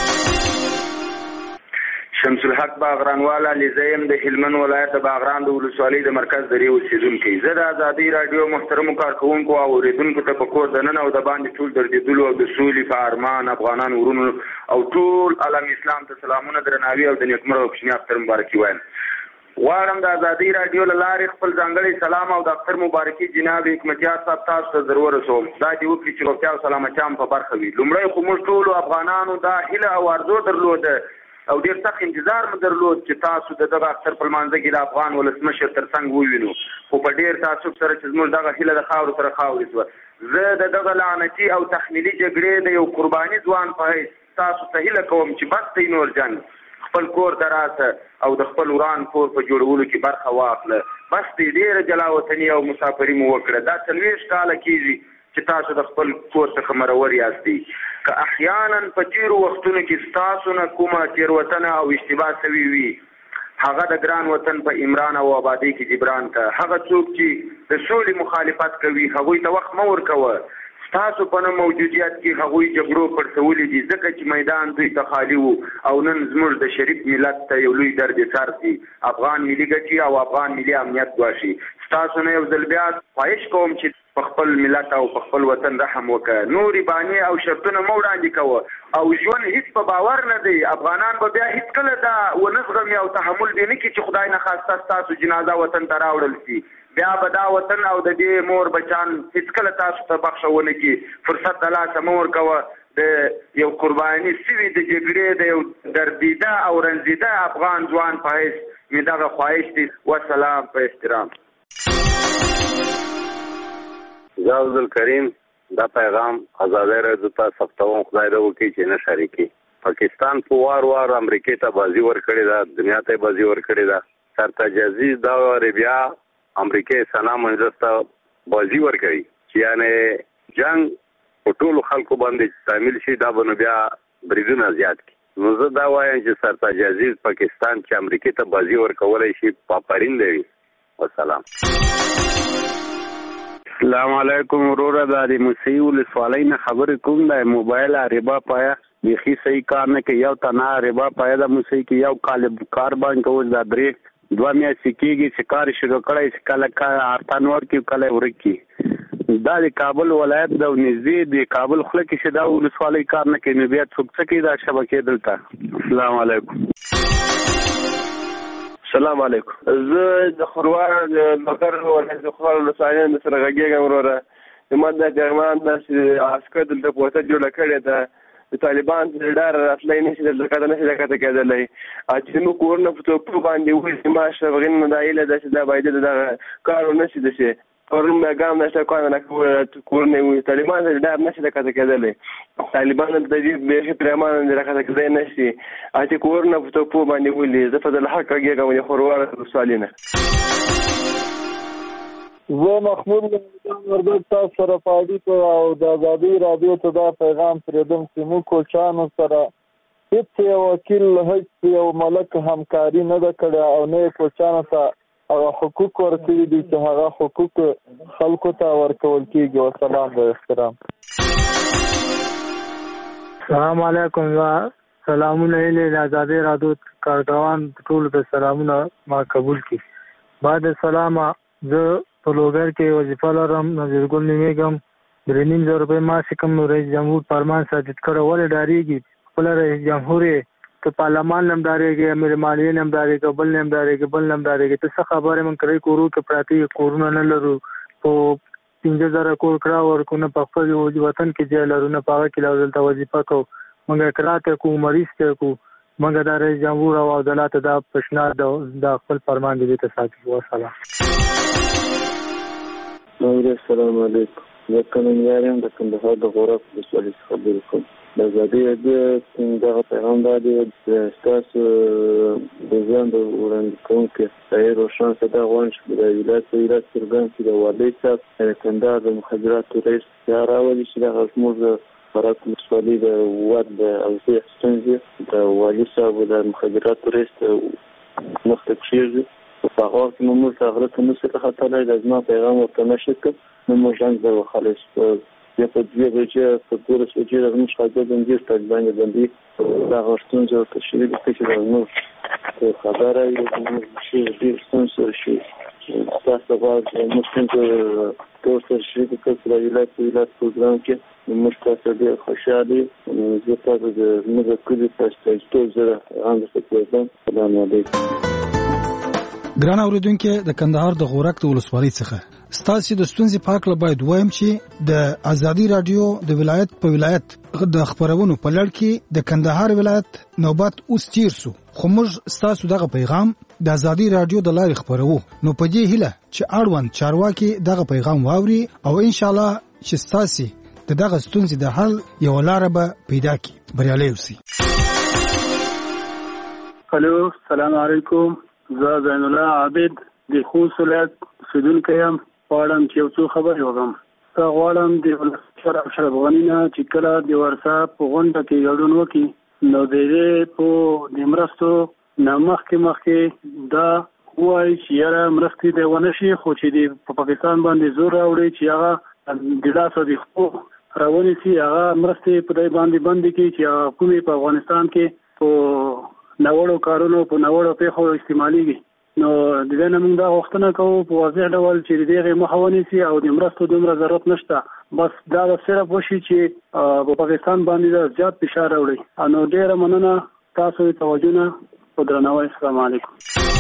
شمس الحق باغرانواله لزیم د هلمند ولایت د باغران د ولسوالۍ د مرکز درې اوسیدونکی. زه د ازادۍ راډیو محترمو کارکوونکو او اوریدونکو ته په کور دننه او د باندې ټول دردېدلو او د سولې په ارمان افغانان ورونو او ټول عالم اسلام ته سلامونه، درناوي او د نیکمرغه او کوچني اختر مبارکي وایم. غواړم د ازادۍ راډیو له لارې خپل ځانګړی سلام او د اختر مبارکي جناب حکمتیار صاحب تاسو ته ضرور رسوم. دا دې وکړي چې روغتیا او سلامتیا هم په برخه وي. لومړی خو موږ ټولو افغانانو دا هیله او ارزو درلوده او ډېر سخت انتظار مو درلود چې تاسو د دغه اختر په لمانځه کې د افغان ولسمشر تر څنګ ووینو، خو په ډېر تعصب سره چې زموږ دغه هیله د خاورو سره خاورې شوه. زه د دغه لعنتي او تخمیلي جګړې د یو قرباني ځوان په حیث تاسو ته هیله کوم چې بس دی نور جنګ، خپل کور ته راسه او د خپل وران کور په جوړولو کې برخه واخله. بس دی ډېره جلاوطني او مسافري مو وکړه. دا 40 کاله کېږي چې تاسو د خپل کور څخه مرور یاستئ. که احیانا په تیرو وختونو کې ستاسو نه کومه تېروتنه او اشتباه سوي وي، هغه د ګران وطن په عمران او آبادۍ کې جبران که. هغه څوک چې د سولې مخالفت کوي هغوی ته وخت مه ورکوه. ستاسو په نه موجودیت کې هغوی جګړو پړسولي دي ځکه چې میدان دوی ته خالي وو او نن زموږ د شریف ملت ته یو لوی درد سر دي. افغان ملي ګټې او افغان ملي امنیت ګواښي. ستاسو نه یو ځل بیا خواهش کوم چې په خپل ملت او په خپل وطن رحم وکړه. نورې بانې او شرطونه مه وړاندې کوه او ژوند هیڅ په باور نه دی. افغانان به بیا هیڅکله دا ونه زغمي او تحمل دې نه کړي چې خدای نخواسته ستاسو جنازه وطن ته راوړل شي. بیا به دا وطن او د دې مور بچان هیڅکله تاسو ته بخښه ونه کړي. فرصت د لاسه مه ورکوه. د یو قرباني سوي د جګړې د یو دردیده او رنځیده افغان ځوان په حیث مې دغه خواهش دی. وسلام په احترام. زه عبدالکریم دا پیغام ازادۍ راډیو ته ثبتوم. خدای دې وکړي چې نه شریکي. پاکستان په وار وار امریکې ته بازي ورکړې ده، دنیا ته بازي ورکړې ده. سرتاج عزیز دا عربیا امریکې سنا منځ ته بازي ورکړي چې یعنی جنگ په ټولو خلکو باندې شامل شي. دا به نو بیا بریدونه زیات کړي. نو زه دا وایم چې سرتاج عزیز پاکستان چې امریکې ته بازي ورکولی شي پاپرین دی. وسلام. السلام علیکم وروره. دا د موسیقي ولسوالۍ نه خبرې کوم. د موبایل ربا پایا بیخي صحیح کار نه کوي. یو تنه ربا پایا د موسیقي یو کال کار باندې کوي. دا درې 2 میاشتې کېږي چې کار شروع کړی چې کله ارتان ورکړي کله ورکړي. دا د کابل ولایت د نږدې د کابل خوله کې چې دا ولسوالۍ کار نه کوي نو بیا څوک څه کوي دا شبکې دلته. السلام علیکم. السلام علیکم. زه د خروار بکر ولایت د خروار ولسوالۍ نه سره غږیږم وروره. زموږ د جرمن داسې عسکر دلته کوټه جوړه کړې ده. د طالبان ډېر راتلی نه شي دلته کته نه شي کته کېدلی. چې موږ کورونه په توپو باندې وایي ما شفغین نه دا هیله ده چې دا باید دغه کار ونه شي داسې کورونه ګام نشته کونه کورونه وایي. طالبان ډېر نه شي کته کېدلی. طالبان د دې به پرمان نه راکته کېدلی نه شي. چې کورونه په توپو باندې وایي. زه په دې حق کېږم د خروار ولسوالۍ نه. زه محمود وردګ تاسو سره پاډي او د ازادۍ راډیو ته دا پیغام پرېږدم چې موږ کوچانو سره هیڅ یو وکیل هیڅ یو ملک همکاري نه ده کړې او نه یې کوچانو ته هغه حقوق ورکړي دي چې هغه حقوق خلکو ته ورکول کېږي. وسلام د احترام. السلام علیکم. سلامونه د ازادۍ راډیو کارګران ټولو ته سلامونه ما قبول کړي. بعد سلامه زه په لوګر کې وظیفه لرم. نظیر ګل نومیږم. 3,500 روپۍ معاش کوم. رئیس جمهور فرمان صادق کړی. ولې ډارېږي؟ خپله رئیس جمهور یې ته پارلمان نه هم ډارېږي، امیر مالیې نه هم ډارېږي، بل نه هم ډارېږي. ته څه خبرې موږ کړی کورو کې پراته کورونه نه لرو. په 15,000 کور کړه ورکو نه په خپل وطن کې ځای لرو نه په هغه کې دلته وظیفه کوو. موږ اقرار ته کوو، مریض ته کوو. موږ د رئیس جمهور او عدالت دا پیشنهاد د خپل فرمان دې ته ساتي. وسلام. السلام علیکم. زه کلنګار یم د کندهار د غورک ولسوالۍ څخه خبرې کوم. د ازادۍ راډیو دغه پیغام دا دی چې ستاسو د ځان د وړاندې کوونکي طاهر روشن صاحب غواړم چې د ولایت څرګند کړي د والي صاحب د کندهار د مخابراتو رئیس راولي چې دغه زموږ فرات ولسوالۍ د وارد د اوضاع ستونزې د والي صاحب د مخابراتو رئیس مخ ته کېږي په هغه کې موږ ته غره ته نشي راختلی د زما پیغام ورته نشي کړ نو موږ څنګه وخلص یا په دې بچي په ټول څه چې موږ خاطر د دې ستګ باندې باندې دا غوښتنه چې شریک چې موږ خبره یې موږ شي دې ستونزې شي تاسو باید موږ څنګه تاسو شریک کړئ په ویلات پروګرام کې موږ تاسو ډېر خوشاله زه تاسو د موږ کلی تاسو ته زه هم ستاسو سلام علیکم. ګران اوریدونکو د کندهار د غورک د ولسوالۍ څخه ستاسو د ستونزې په اړه باید وایم چې د ازادي رادیو د ولایت په ولایت د خبرونو په لړ کې د کندهار ولایت نوبت اوس تیر سو خو موږ ستاسو دغه پیغام د ازادي رادیو د لارې خبرو نو په دې هیله چې اړوند چارواکي دغه پیغام واوري او ان شاء الله چې ستاسو دغه ستونزې د حل یو لار به پیدا کړي بریالي اوسئ. الو السلام علیکم زه زین الله عابد د خوست ولایت اوسیدونکی یم. غواړم چې یو څو خبرې وکړم. زه غواړم د ولسمشر اشرف غني نه چې کله د ورسا په غونډه کې ګډون وکړي نو د دې په د مرستو نه مخکې دا وایي چې یاره مرستې د ونه شي خو چې په پاکستان باندې زور راوړي چې هغه د لاسه د خو راونی سي هغه مرستې په دې باندې بندي کې چې کومې په افغانستان کې په نوړو کارونو په نوړو پیښو استعماليږي نو د دې نه موږ دا غوښتنه کوو په واضح ډول چې دغه مخاوني سي او د مرستو دومره ضرورت نشته بس دا صرف وشي چې په پاکستان باندې زیات فشار راوړي. نو ډیره مننه تاسو ته توجه نه او درناوی. السلام علیکم.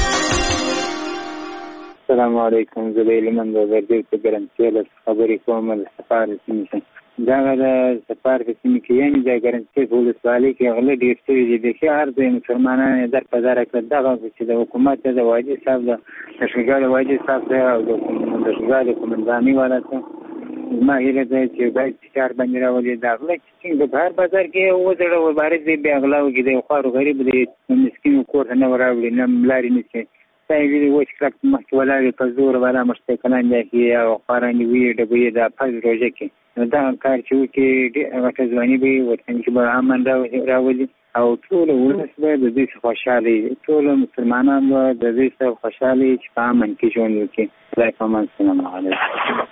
السلام علیکم. زه د لمن د ورځې په ګرانتیا له خبرې کوم د سفارت څخه دا د سفارت کې یعنی د ګرانتیا په ولسوالۍ کې غلې ډېر څه دي چې هر ځای مسلمانانو در په دار کړ دا چې د حکومت د واجب صاحب د تشکیل واجب صاحب او د تشکیل کومنداني والا ما هیله ده چې باید چار باندې راولي دا غلې چې د بهر بازار کې وځړو وبارز دی بیا غلاو کې د خو غریب دی مسکین کور نه وراوړي نه ملاري نشي سایلی وښ کړک مخکې ولاړې په زور ولا مشته کلان دی کې او قرآني وی ډبې د پز روزه کې دا کار چې وکي هغه ځواني به ورته چې به امن راولي او ټول ولس به د دې خوشحالي ټول مسلمانان به د دې خوشحالي چې په امن کې ژوند وکړي. السلام علیکم.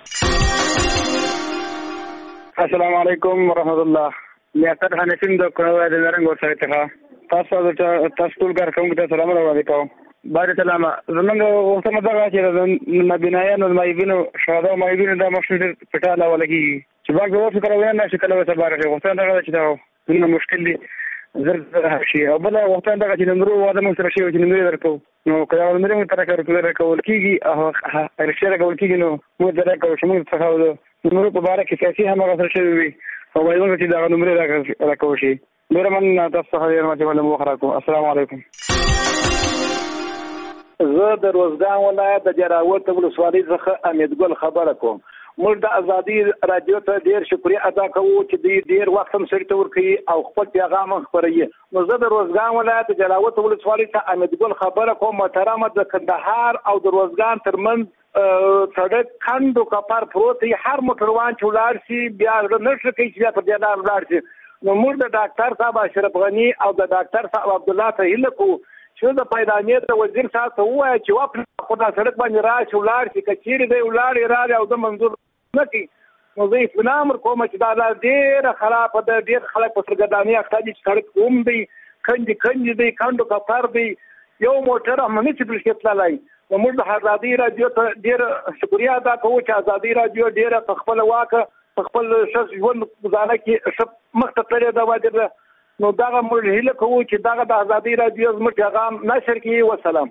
السلام علیکم ورحمت الله. لیاقت حنفیم د کړه د نرنګ ورسره ته تاسو ټول کارکوم ته سلام علیکم. بارک الله زمونږ وختونه دا چې نبینایانو مایبینو شاده مایبینو د مشهور پټاله ولګي چې باغ وو فکر وای نه شکل وسه بارک وختونه دا چې دا څنګه مشکل دي زر شي او بل وختونه دا چې نمبر واده مو سره شي چې نمبر درکو نو کله نمبر مو تر کول کیږي او رښتیا کول کیږي نو مو درکو چې موږ څه نمبر په باره کې سیاسي هم غوښتل شوی وي او وایو چې دا نمبر راکو شي ډیر من تاسو خبرې ماته ولې مو خراکو. السلام علیکم. زه د روزګان ولایت د جراوت ولسوالۍ څخه امید ګل خبره کوم. موږ د ازادي رادیو ته ډیر شکریه ادا کوو چې ډیر وخت هم سړی ته ورکوي او خپل پیغام خپروي. نو زه د روزګان ولایت د جراوت ولسوالۍ څخه امید ګل خبره کوم. محترمه د کندهار او د روزګان ترمنځ سړک کندو کپر پروت هر موټروان چې ولاړ شي بیا نشي کوي چې په دې لار ولاړ شي. نو موږ د ډاکټر صاحب اشرف غني او د ډاکټر صاحب عبد الله ته هیله کوو چې د پیدانې ته وزیر صاحب ته وایي چې واپس خدای سړک باندې راشي ولاړ شي کچېری دی ولاړ راځي او د منظور نه کوي. نو زه اسلام کوم چې دا ډېر خراب ده ډېر خلک په سرګردانۍ اخته دي چې سړک کوم دی کنج دی کاندو کفر دی یو موټر هم نه چې بلکې تللی. نو موږ د ازادي رادیو ته ډېر شکریه ادا کوو چې ازادي رادیو ډېره په خپل واکه په خپل شخص ژوند ګزاره کې مخته تللې ده واجب. نو دغه موږ هیله کوو چې دغه د ازادي رادیو زموږ پیغام نشر کړي. والسلام.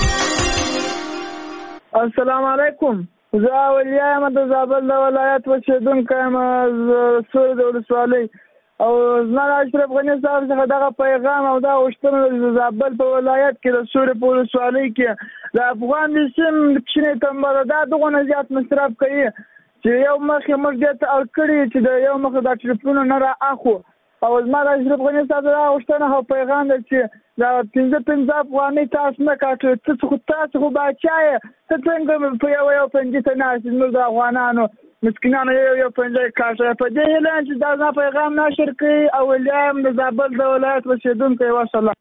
السلام علیکم. زه اولیا یم د زابل د ولایت اوسیدونکی یم سورې د ولسوالۍ او زما د اشرف غني صاحب څخه دغه پیغام او دا غوښتنه د زابل په ولایت کې د سورې په ولسوالۍ کې د افغان د سیم کښینې تمبره دا دغونه زیات مصرف کوي چې یو مخکې موږ دې ته اړ کړي چې د یو مخ د ټلیفونونه نه را اخو او زما د اشرف غني صاحب دا غوښتنه او پیغام دی چې دا 15 افغانۍ تاسو نه کاټو تاسو خو باچا یې ته څنګه په یو پنځه ته ناست موږ د افغانانو مسکینانو یو پنځه کاشه په دې اعلان چې دا پیغام نشر کړي او ولیم د زابل د ولایت اوسیدونکو وسلام.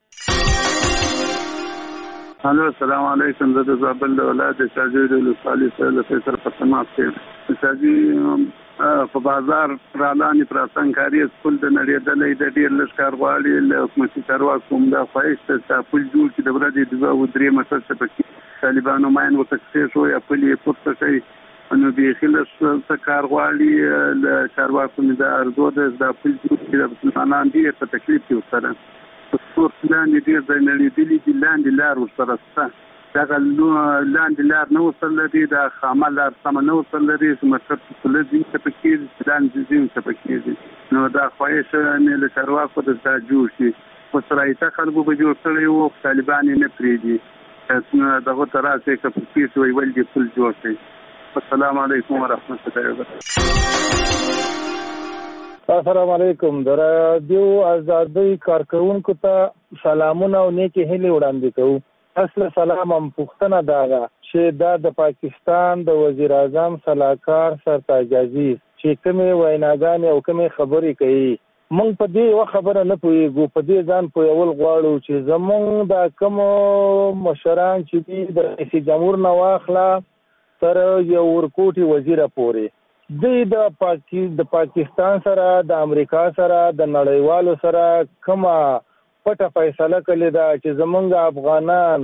الو السلام علیکم. زه د زابل د ولایت شاجوی د ولسوالۍ سره د فیصل په تماس کې شاجوی په بازار رالانې پراتنکاري سکول د نړیدلې د ډیر لشکار غواړي له حکومتي چارواکو د خواهش ته پول جوړ چې د ورځې د 2 3 مسل څخه پکې طالبانو ماین وتکسې شو یا پلی پورته کوي نو به خلص کار غواړي له چارواکو د ارزو د پول جوړ چې د مسلمانانو ډیر په تکلیف کې وسره څور لاندې ډیر د نړیدلې د لاندې لار وسره سته دا لاندې لار نو وسره دي د خامل لار سم نو وسره دي چې مطلب څه لږی څه پکې لاندې زین څه پکې نو دا خواهش نه له چارواکو د جوړ شي وسره خلکو به جوړ کړي او طالبان نه پریدي نو دغه تراسه کې پکې وي ولې خپل جوړ شي. السلام علیکم ورحمت الله وبرکاته. السلام علیکم. د رادیو آزادۍ کارکونکو ته سلامونه او نیکی هیلې وړاندې کوو. اصل سلام هم پوښتنه دا چې دا د پاکستان د وزیر اعظم صلاحکار سرتاج عزیز چې کومې ویناګانې او کومې خبرې کوي موږ په دې یو خبره نه پوهېږو په دې ځان پوهول غواړو چې زموږ د کوم مشران چې دي د رئیس جمهور نه واخله تر یو ورکوټي وزیره پورې د پاکستان سره د امریکا سره د نړیوالو سره کومه پټه فیصله کړې ده چې زمونږ افغانان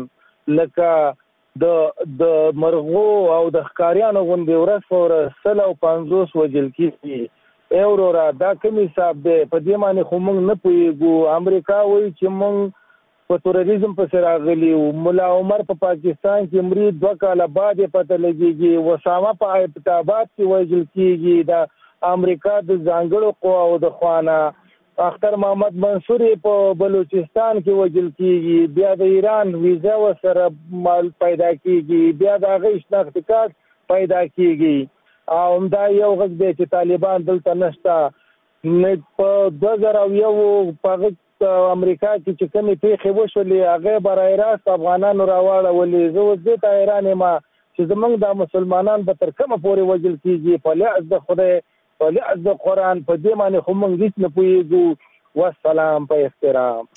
لکه د مرغو او د ښکاریانو غوندې ورځ په ورځ 150 وژل کېږي اورورا دا کوم حساب دی په دې باندې خو موږ نه پوهېږو. امریکا وایي چې موږ په تروریزم پسې راغلي وو. ملا عمر په پاکستان کې مري 2 کاله بعد یې پته لګېږي. وسامه په ابتابات کې وژل کېږي د امریکا د ځانګړو قواو د خوانه. اختر محمد منصور په بلوچستان کې وژل کېږي. بیا د ایران ویزا ورسره پیدا کېږي. بیا د هغه شناختي کارت پیدا کېږي. او همدا یو غږ دی چې طالبان دلته نشته. په 2001 په امریکا کې چې کومې پیښې وشولې هغه برای راست افغانانو راواړولې. زه اوس دې ته حیران یم چې زموږ د مسلمانان به تر کومه پورې وژل کېږي په لحاظ د خدای په لحاظ د قرآن په دې باندې خو موږ هېڅ نه پوهېږو. والسلام په احترام.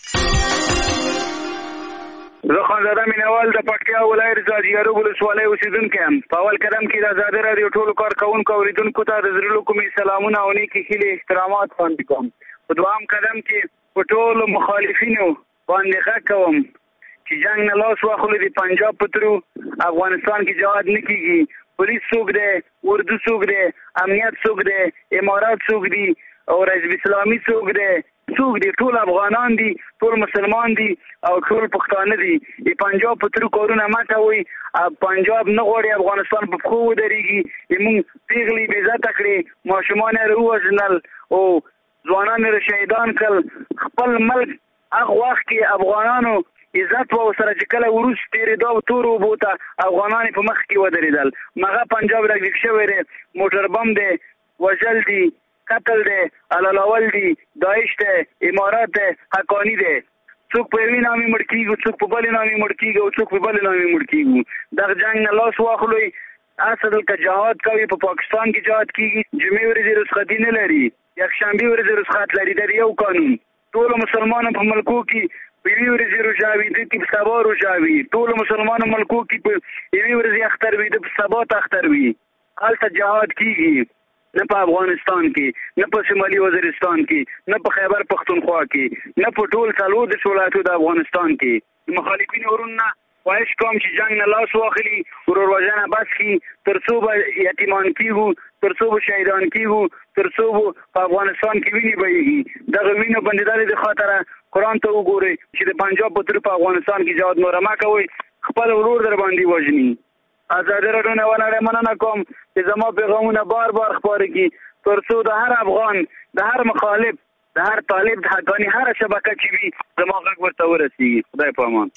زه خانزاده مینوال د پکتیا ولایت زاجیارو ولسوالۍ اوسېدونکی یم. په اول قدم کې د ازادۍ راډیو ټولو کارکوونکو اورېدونکو ته د زړه له کومې سلامونه او نیکې هیلې احترامات وړاندې کوم. په دوام قدم کې په ټولو مخالفینو باندې غږ کوم چې جنګ نه لاس واخلو. د پنجاب په ترو افغانستان کې جهاد نه کېږي. پولیس څوک دی، اردو څوک دی، امنیت څوک دی، امارات څوک دي او حزب اسلامي څوک دی څوک دي؟ ټول افغانان دي، ټول مسلمان دي او ټول پښتانه دي. د پنجاب په ترو کارونه مه کوئ. پنجاب نه غواړي افغانستان په پښو ودرېږي. موږ پیغلې بې عزته کړې، ماشومان یې ووژنل او ځوانان یې شهیدان کړل. خپل ملک هغه وخت کې افغانانو عزت و سره چې کله وروس تېرېدا تورو اوبو ته افغانان په مخ کې ودرېدل. مغه پنجاب راګډ شوی دی، موټر بم دی، وژل دي، قتل دی، علالول دي، داعش دی، امارات دی، حقانی دی. څوک په یوې نامې مړ کېږي، څوک په بلې نامې مړ کېږي او څوک په بلې نامې مړ کېږي. دغه جنګ نه لاس واخلئ. اصل که جهاد کوي په پاکستان کې جهاد کېږي. جمعې ورځې رخصتي نه لري، یکشنبې ورځې رخصت لري. دا یو قانون. ټولو مسلمانانو په ملکو کې په یوې ورځې روژه وي، د کې په سبا روژه وي. ټولو مسلمانانو ملکو کې په یوې ورځې اختر وي، د په سبا اختر وي. هلته جهاد کېږي. نه په افغانستان کې، نه په شمالي وزیرستان کې، نه په خیبر پختونخوا کې، نه په ټول 14 ولایتو د افغانستان کې. مخالفین ورونه خواهش کوم چې جنګ نه لاس واخلي، ورور وژنه بس کړي، تر څو به یتیمان کېږو، تر څو به شهیدان کېږو، تر څو به په افغانستان کې وینې بهېږي. دغه وینو بندېدلې د خاطره قرآن ته وګورئ چې د پنجاب په تر په افغانستان کې جهاد نوره مه کوئ، خپل ورور در باندې وژني. ازادي راډیو نه ولړې مننه کوم چې زما پیغامونه بار بار خپاره کړي تر څو د هر افغان، د هر مخالف، د هر طالب، د حقاني هر شبکه چې وي زما غږ ورته ورسېږي. خدای په امان.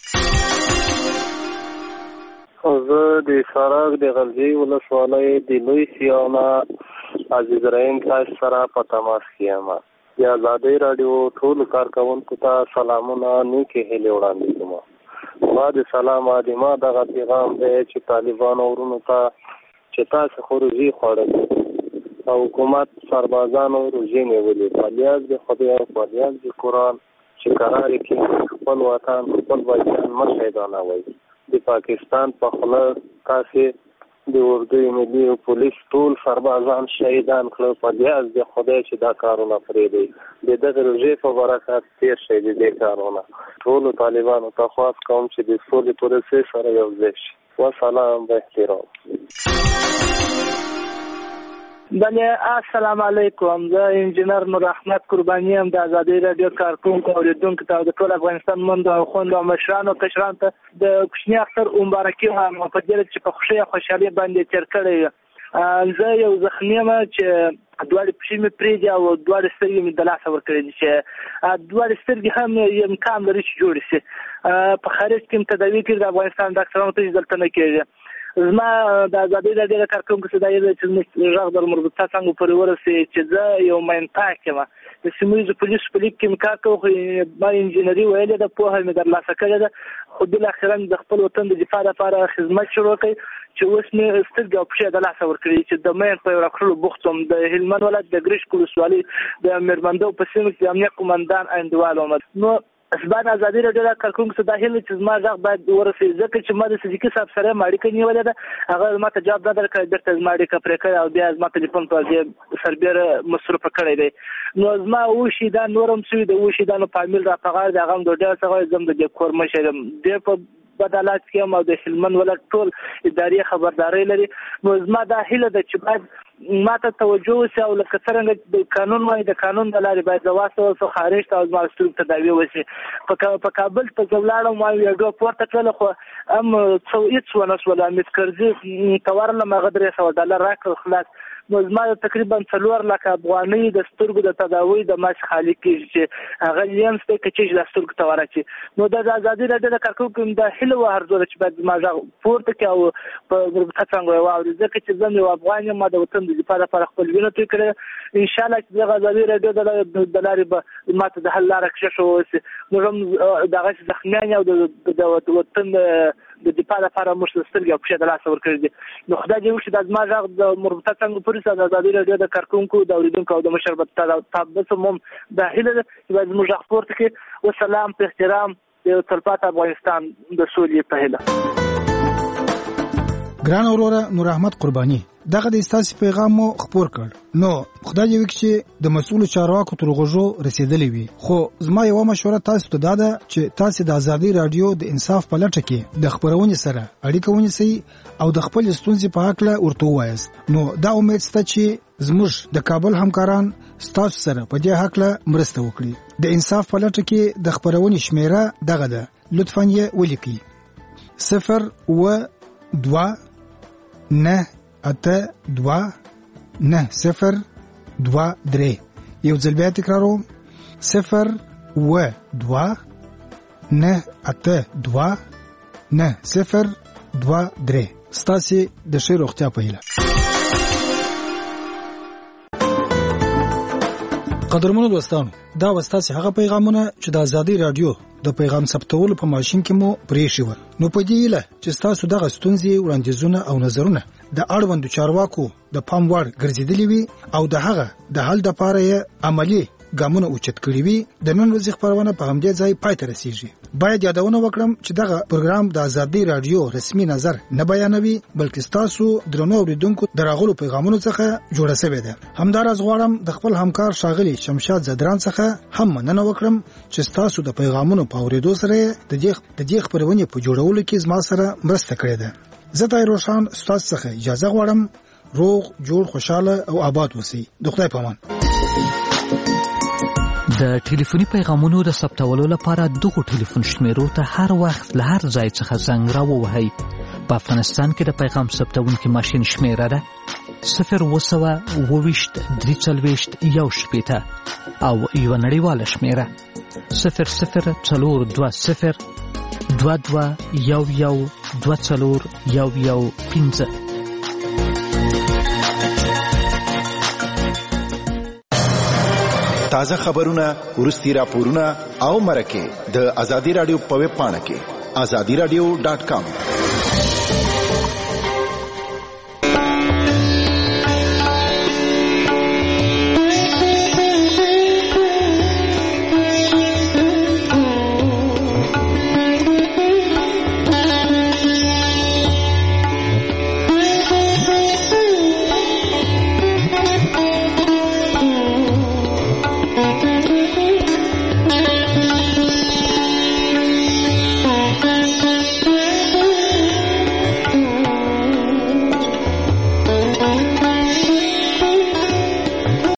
زه د سراج د غلجي ولسوالۍ د لوی سیانا عزیز رحیم تاسو سره په تماس کې یم. د ازادۍ راډیو ټول کارکوونکو ته سلامونه نیکې هیلې وړاندې کوم. بعد سلام ما دغه پیغام دی چې طالبانو ورونو ته چې تاسو خو روزي خوړل او حکومت سربازانو روژې نیولې فعالیت د خدای او فعالیت د قرآن چې قرار کې خپل وطن خپل بچیان مه شهیدانوئ. د پاکستان په خوله تاسې د اردو ملي او پولیس ټول سربازان شهیدان کړل په دې د خدای چې دا کارونه پرېږدي. د دغه روژې په برکت تېر شي د دې کارونه. ټولو طالبانو ته خواست کوم چې د سولې پروسې سره یو ځای شي. وسلام و احترام. بله السلام علیکم. زه انجینر نور احمد قربانی هم د ازادي رادیو کارکونکو اوریدونکو ته د ټول افغانستان موندو او خوندو او مشرانو کشرانو ته د کوچني اختر مبارکي هم په دې چې په خوشحالي باندې تیر کړی. زه یو زخمی یم چې دواړې پښې مې پرېږدي او دواړې سترګې مې د لاسه ورکړې دي چې دواړې سترګې هم امکان لري چې جوړې شي. په خارج کې هم تداوي کړي د افغانستان ډاکټرانو ته دلته نه کېږي. زما د ازادي رادیو د کارکونکو څخه دا یو چې زموږ غږ در مربوطه څنګه پورې ورسېد چې زه یو مینپاک یم. د سیمه ییزو پولیسو په لیک کې مې کار کوم، خو ما انجینري ویلې ده، پوهه مې ترلاسه کړې ده، خو بالاخره مې د خپل وطن د دفاع لپاره خدمت شروع کړی چې اوس مې سترګې او پښې د لاسه ورکړي چې د مین په راکړلو بوخت وم. د هلمند ولایت د ګرشک ولسوالۍ د میرمندو په سیمه کې د امنیت قومندان انډیوال وم. نو اسبان ازادي رادیو د کارکونکو څخه دا هیله چې زما غږ باید ورسېږي، ځکه چې ما د صدیقي صاحب سره اړیکه نیولې ده، هغه ما ته جواب نه درکړی، بېرته زما اړیکه پرې کړې او بیا زما ټلیفون په دې سربیره مصروفه کړی دی. نو زما اووه شهیدان نور هم شوي، د اووه شهیدانو فامیل را په غاړه د هغه هم د ډېر څخه زه هم د دې کور مشر یم. ډېر په بد حالات کې هم او د هلمند ولایت ټول اداري خبرداری لري. نو زما دا هیله ده چې باید ما ته توجه وشي او لکه څرنګه د قانون وایي د قانون د لارې باید د واستول خارج ته او زما سترګو تداوي وشي. په کابل ته زه ولاړم، ما یو ډوه پورته کړله، خو هم هېڅ ونه شول. حمید کرزي ته ورغلم، هغه $300 راکړل خلاص. نو زما تقریبا 4 لکه افغانۍ د سترګو د تداوي د ماش خالي کېږي چې هغه لینس دی که چې د سترګو ته ورچي. نو د ازادي رادیو د کارکونکو د هیله و هرزو چې باید زما غږ پورته کړي او په مربوطه څانګه واوري، ځکه چې زه یو افغان یم، ما د وطن د دفاع لپاره خپل وینه توی کړې. انشاءالله چې د ازادي رادیو د لارې به ما ته د حل لاره کشف وشي. موږ هم دغه زخمیان او د وطن د دفاع لپاره موږ سترګې او پښې د لاسه ورکړي دي. نو خدای دې وکړي د زما غږ د مربوطه څانګو پورې د ازادي رادیو د کارکونکو د اوریدونکو او د مشر تاسو هم دا هیله ده چې باید زموږ غږ پورته کړي. وسلام په احترام د تلپاتې افغانستان د سولې په هیله. ګران اوروره نور احمد قربانی، دغه د استاسي پیغام مو خپور کړ. نو خدای دې وکړي چې د مسؤل چارواکو تر غوږو رسیدلې وي. خو زما یو مشوره تاسو ته دا ده چې تاسو د ازادي رادیو د انصاف په لټه کې د خبرونې سره اړیکه ونیسئ او د خپل ستونزې په حق له ورته ووایاست. نو دا امید شته چې زموږ د کابل همکاران ستاسو سره په دې حق له مرسته وکړي. د انصاف په لټه کې د خبرونې شمیره دغه ده، لطفاً یې ولیکئ: 0 2 9 8 2 9 0 2 3. یو ځل بیا تکراروم: 0 2 9 8 2 9 0 2 3. ستاسو د ښه روغتیا په هیله. قدرمنو دوستانو، دا وستاسو هغه پیغامونه چې د ازادي رادیو د پیغام ثبتولو په ماشين کې مو پریښي ول. نو په دې اله چې تاسو دغه ستونزې وړاندیزونه او نظرونه د اړوندو چارواکو د پام وړ ګرځېدلې وي او د هغه د حل لپاره یې عملی ګامونه اوچت کړی وي، د نن ورځې خبرونه په همدې ځای پای ته رسیږي. باید یادونه وکړم چې دغه پروګرام د ازادي رادیو رسمي نظر نه بیانوي، بلکې تاسو درنو اوریدونکو دراغلو پیغامونو څخه جوړه شوی ده. همدارس غواړم د خپل همکار شاغلی شمشاد زدران څخه هم مننه وکړم چې تاسو د پیغامونو په اوریدو سره د دې خبرونه په جوړولو کې زما سره مرسته کړې ده. زه طاهر روشان تاسو څخه اجازه غواړم. روغ جوړ خوشاله او آباد اوسئ. د خدای په امان. د ټلیفوني پیغامونو د ثبتولو لپاره دغه ټلیفون شمیرو ته هر وخت له هر ځای څخه زنګ راووهئ. په افغانستان کې د پیغام ثبتونکي ماشین شمیره ده 020 340 1 او یو نړیواله شمیره 00 22 11 24 15. تازه خبرونه، ورستي راپورونه او مرکه د ازادي رادیو په ویب پاڼه کې azadiradio.com